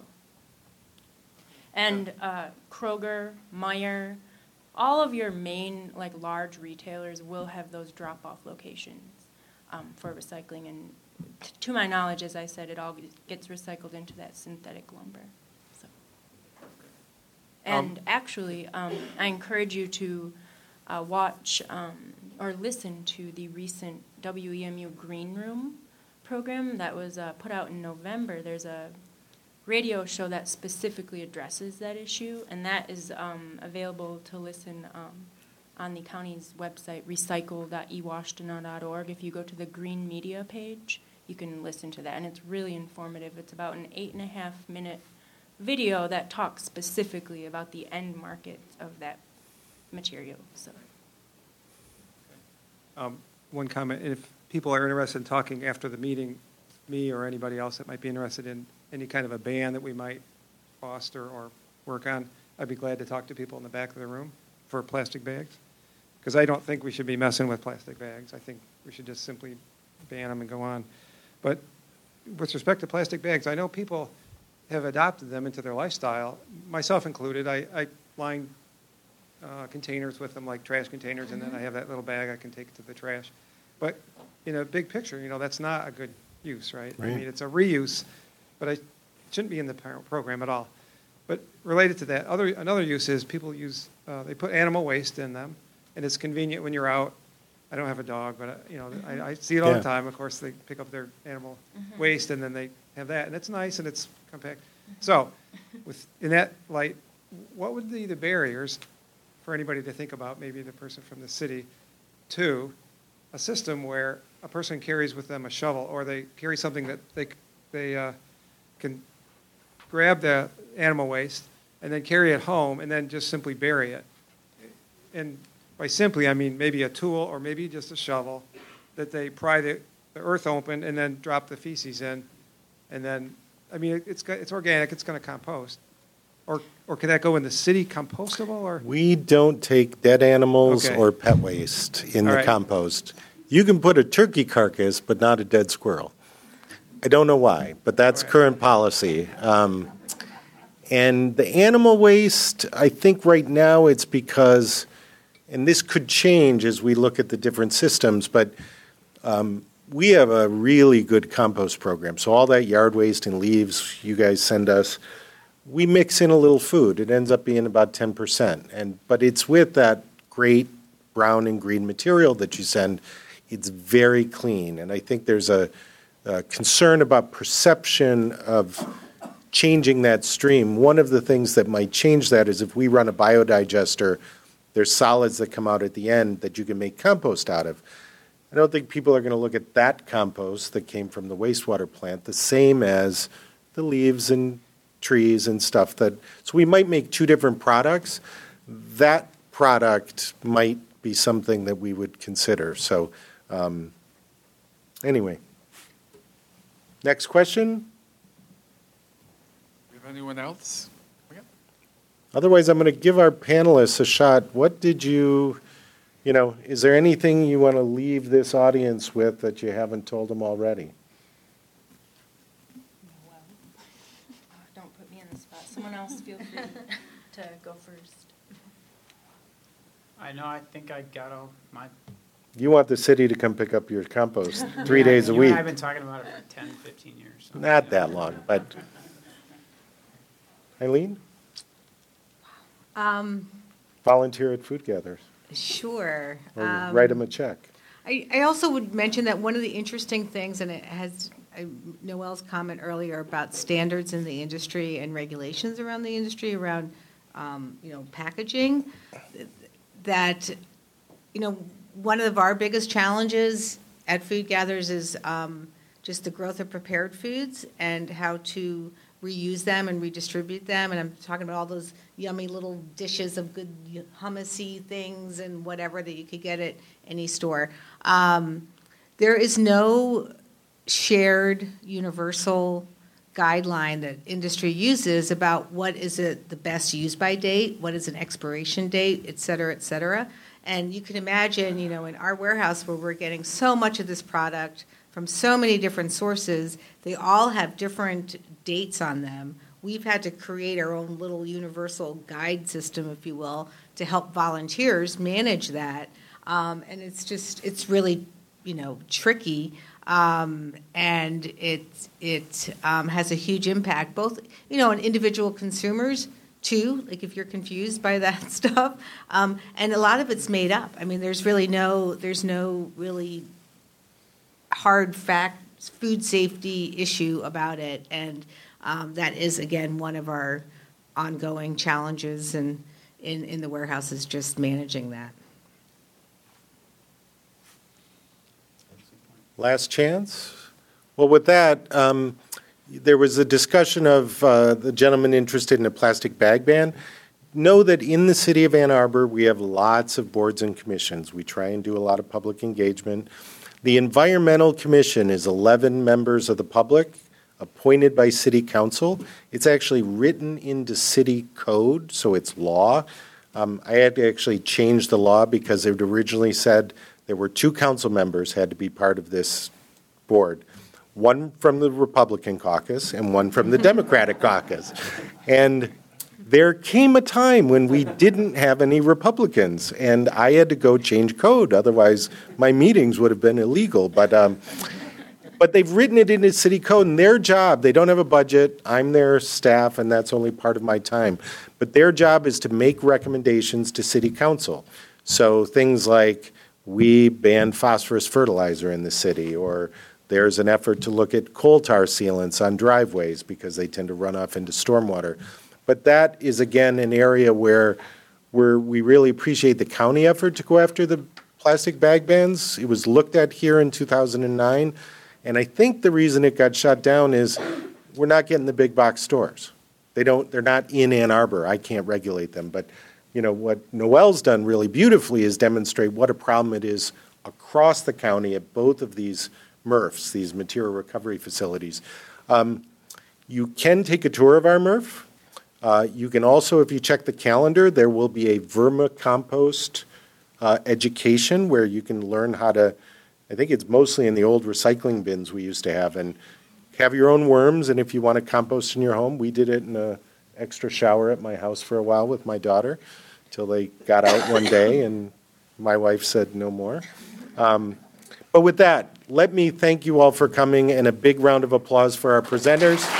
[SPEAKER 2] and uh, Kroger, Meijer, all of your main like large retailers will have those drop-off locations um, for recycling. And t- to my knowledge, as I said, it all gets recycled into that synthetic lumber. So, and um, actually, um, I encourage you to uh, watch um, or listen to the recent W E M U Green Room program that was uh, put out in November. There's a radio show that specifically addresses that issue, and that is um, available to listen um, on the county's website, recycle dot e washtenaw dot org. If you go to the Green Media page, you can listen to that, and it's really informative. It's about an eight and a half minute video that talks specifically about the end market of that material. So,
[SPEAKER 6] um, one comment: if people are interested in talking after the meeting, me or anybody else that might be interested in any kind of a ban that we might foster or work on, I'd be glad to talk to people in the back of the room for plastic bags. Because I don't think we should be messing with plastic bags. I think we should just simply ban them and go on. But with respect to plastic bags, I know people have adopted them into their lifestyle, myself included. I, I line uh, containers with them, like trash containers, and then I have that little bag I can take to the trash. But in a big picture, you know, that's not a good use, right?
[SPEAKER 1] Right.
[SPEAKER 6] I mean, it's a reuse, but I, it shouldn't be in the par- program at all. But related to that, other another use is people use, uh, they put animal waste in them, and it's convenient when you're out. I don't have a dog, but, uh, you know, I, I see it all
[SPEAKER 1] Yeah.
[SPEAKER 6] the time. Of course, they pick up their animal waste, and then they have that, and it's nice, and it's compact. So, with in that light, what would be the barriers for anybody to think about, maybe the person from the city, to a system where a person carries with them a shovel, or they carry something that they they uh, can grab the animal waste and then carry it home and then just simply bury it? And by simply, I mean maybe a tool or maybe just a shovel that they pry the, the earth open and then drop the feces in, and then, I mean, it, it's it's organic, it's going to compost. Or or can that go in the city compostable? Or
[SPEAKER 1] We don't take dead animals
[SPEAKER 6] Okay.
[SPEAKER 1] or pet waste in
[SPEAKER 6] All
[SPEAKER 1] the
[SPEAKER 6] right.
[SPEAKER 1] compost. You can put a turkey carcass, but not a dead squirrel. I don't know why, but that's
[SPEAKER 6] All right.
[SPEAKER 1] current policy. Um, and the animal waste, I think right now it's because, and this could change as we look at the different systems, but um, we have a really good compost program. So all that yard waste and leaves you guys send us, we mix in a little food. It ends up being about ten percent. And but it's with that great brown and green material that you send. It's very clean. And I think there's a, a concern about perception of changing that stream. One of the things that might change that is if we run a biodigester, there's solids that come out at the end that you can make compost out of. I don't think people are going to look at that compost that came from the wastewater plant the same as the leaves and trees and stuff that, so we might make two different products. That product might be something that we would consider. So um, anyway, next question.
[SPEAKER 12] Do we have anyone else?
[SPEAKER 1] Otherwise, I'm going to give our panelists a shot. What did you, you know, is there anything you want to leave this audience with that you haven't told them already?
[SPEAKER 2] Don't put me in the spot. Someone else feel free to go first.
[SPEAKER 4] I know, I think I got all my.
[SPEAKER 1] You want the city to come pick up your compost three
[SPEAKER 4] Yeah,
[SPEAKER 1] days a
[SPEAKER 4] you
[SPEAKER 1] week.
[SPEAKER 4] and I have been talking about it for ten, fifteen years. so.
[SPEAKER 1] Not that long, but. Eileen?
[SPEAKER 5] Um,
[SPEAKER 1] Volunteer at food gatherers,
[SPEAKER 5] Sure.
[SPEAKER 1] or
[SPEAKER 5] Um,
[SPEAKER 1] write them a check.
[SPEAKER 5] I, I also would mention that one of the interesting things, and it has I, Noel's comment earlier about standards in the industry and regulations around the industry around, um, you know, packaging, that, you know, one of our biggest challenges at Food Gatherers is um, just the growth of prepared foods and how to reuse them and redistribute them. And I'm talking about all those yummy little dishes of good hummusy things and whatever that you could get at any store. Um, there is no shared universal guideline that industry uses about what is it the best use by date, what is an expiration date, et cetera, et cetera. And you can imagine, you know, in our warehouse where we're getting so much of this product from so many different sources, they all have different dates on them. We've had to create our own little universal guide system, if you will, to help volunteers manage that. Um, and it's just, it's really, you know, tricky. Um, and it, it um, has a huge impact, both, you know, on individual consumers, too, like if you're confused by that stuff. Um, and a lot of it's made up. I mean, there's really no, there's no really hard fact, food safety issue about it. And um, that is, again, one of our ongoing challenges in, in, in the warehouse is just managing that.
[SPEAKER 1] Last chance? Well, with that, um, there was a discussion of uh, the gentleman interested in a plastic bag ban. Know that in the city of Ann Arbor, we have lots of boards and commissions. We try and do a lot of public engagement. The Environmental Commission is eleven members of the public, appointed by city council. It's actually written into city code, so it's law. Um, I had to actually change the law because it originally said there were two council members had to be part of this board, one from the Republican caucus and one from the Democratic caucus. And there came a time when we didn't have any Republicans, and I had to go change code. Otherwise, my meetings would have been illegal. But um, but they've written it into city code, and their job, they don't have a budget. I'm their staff, and that's only part of my time. But their job is to make recommendations to city council. So things like we ban phosphorus fertilizer in the city, or there's an effort to look at coal tar sealants on driveways because they tend to run off into stormwater. But that is, again, an area where, where we really appreciate the county effort to go after the plastic bag bans. It was looked at here in two thousand nine, and I think the reason it got shut down is we're not getting the big box stores. They don't, they're not in Ann Arbor. I can't regulate them. But, you know, what Noel's done really beautifully is demonstrate what a problem it is across the county at both of these M R Fs, these material recovery facilities. Um, you can take a tour of our M R F. Uh, you can also, if you check the calendar, there will be a vermicompost uh, education where you can learn how to, I think it's mostly in the old recycling bins we used to have, and have your own worms. And if you want to compost in your home, we did it in an extra shower at my house for a while with my daughter till they got out one day and my wife said no more. Um, but with that, let me thank you all for coming, and a big round of applause for our presenters.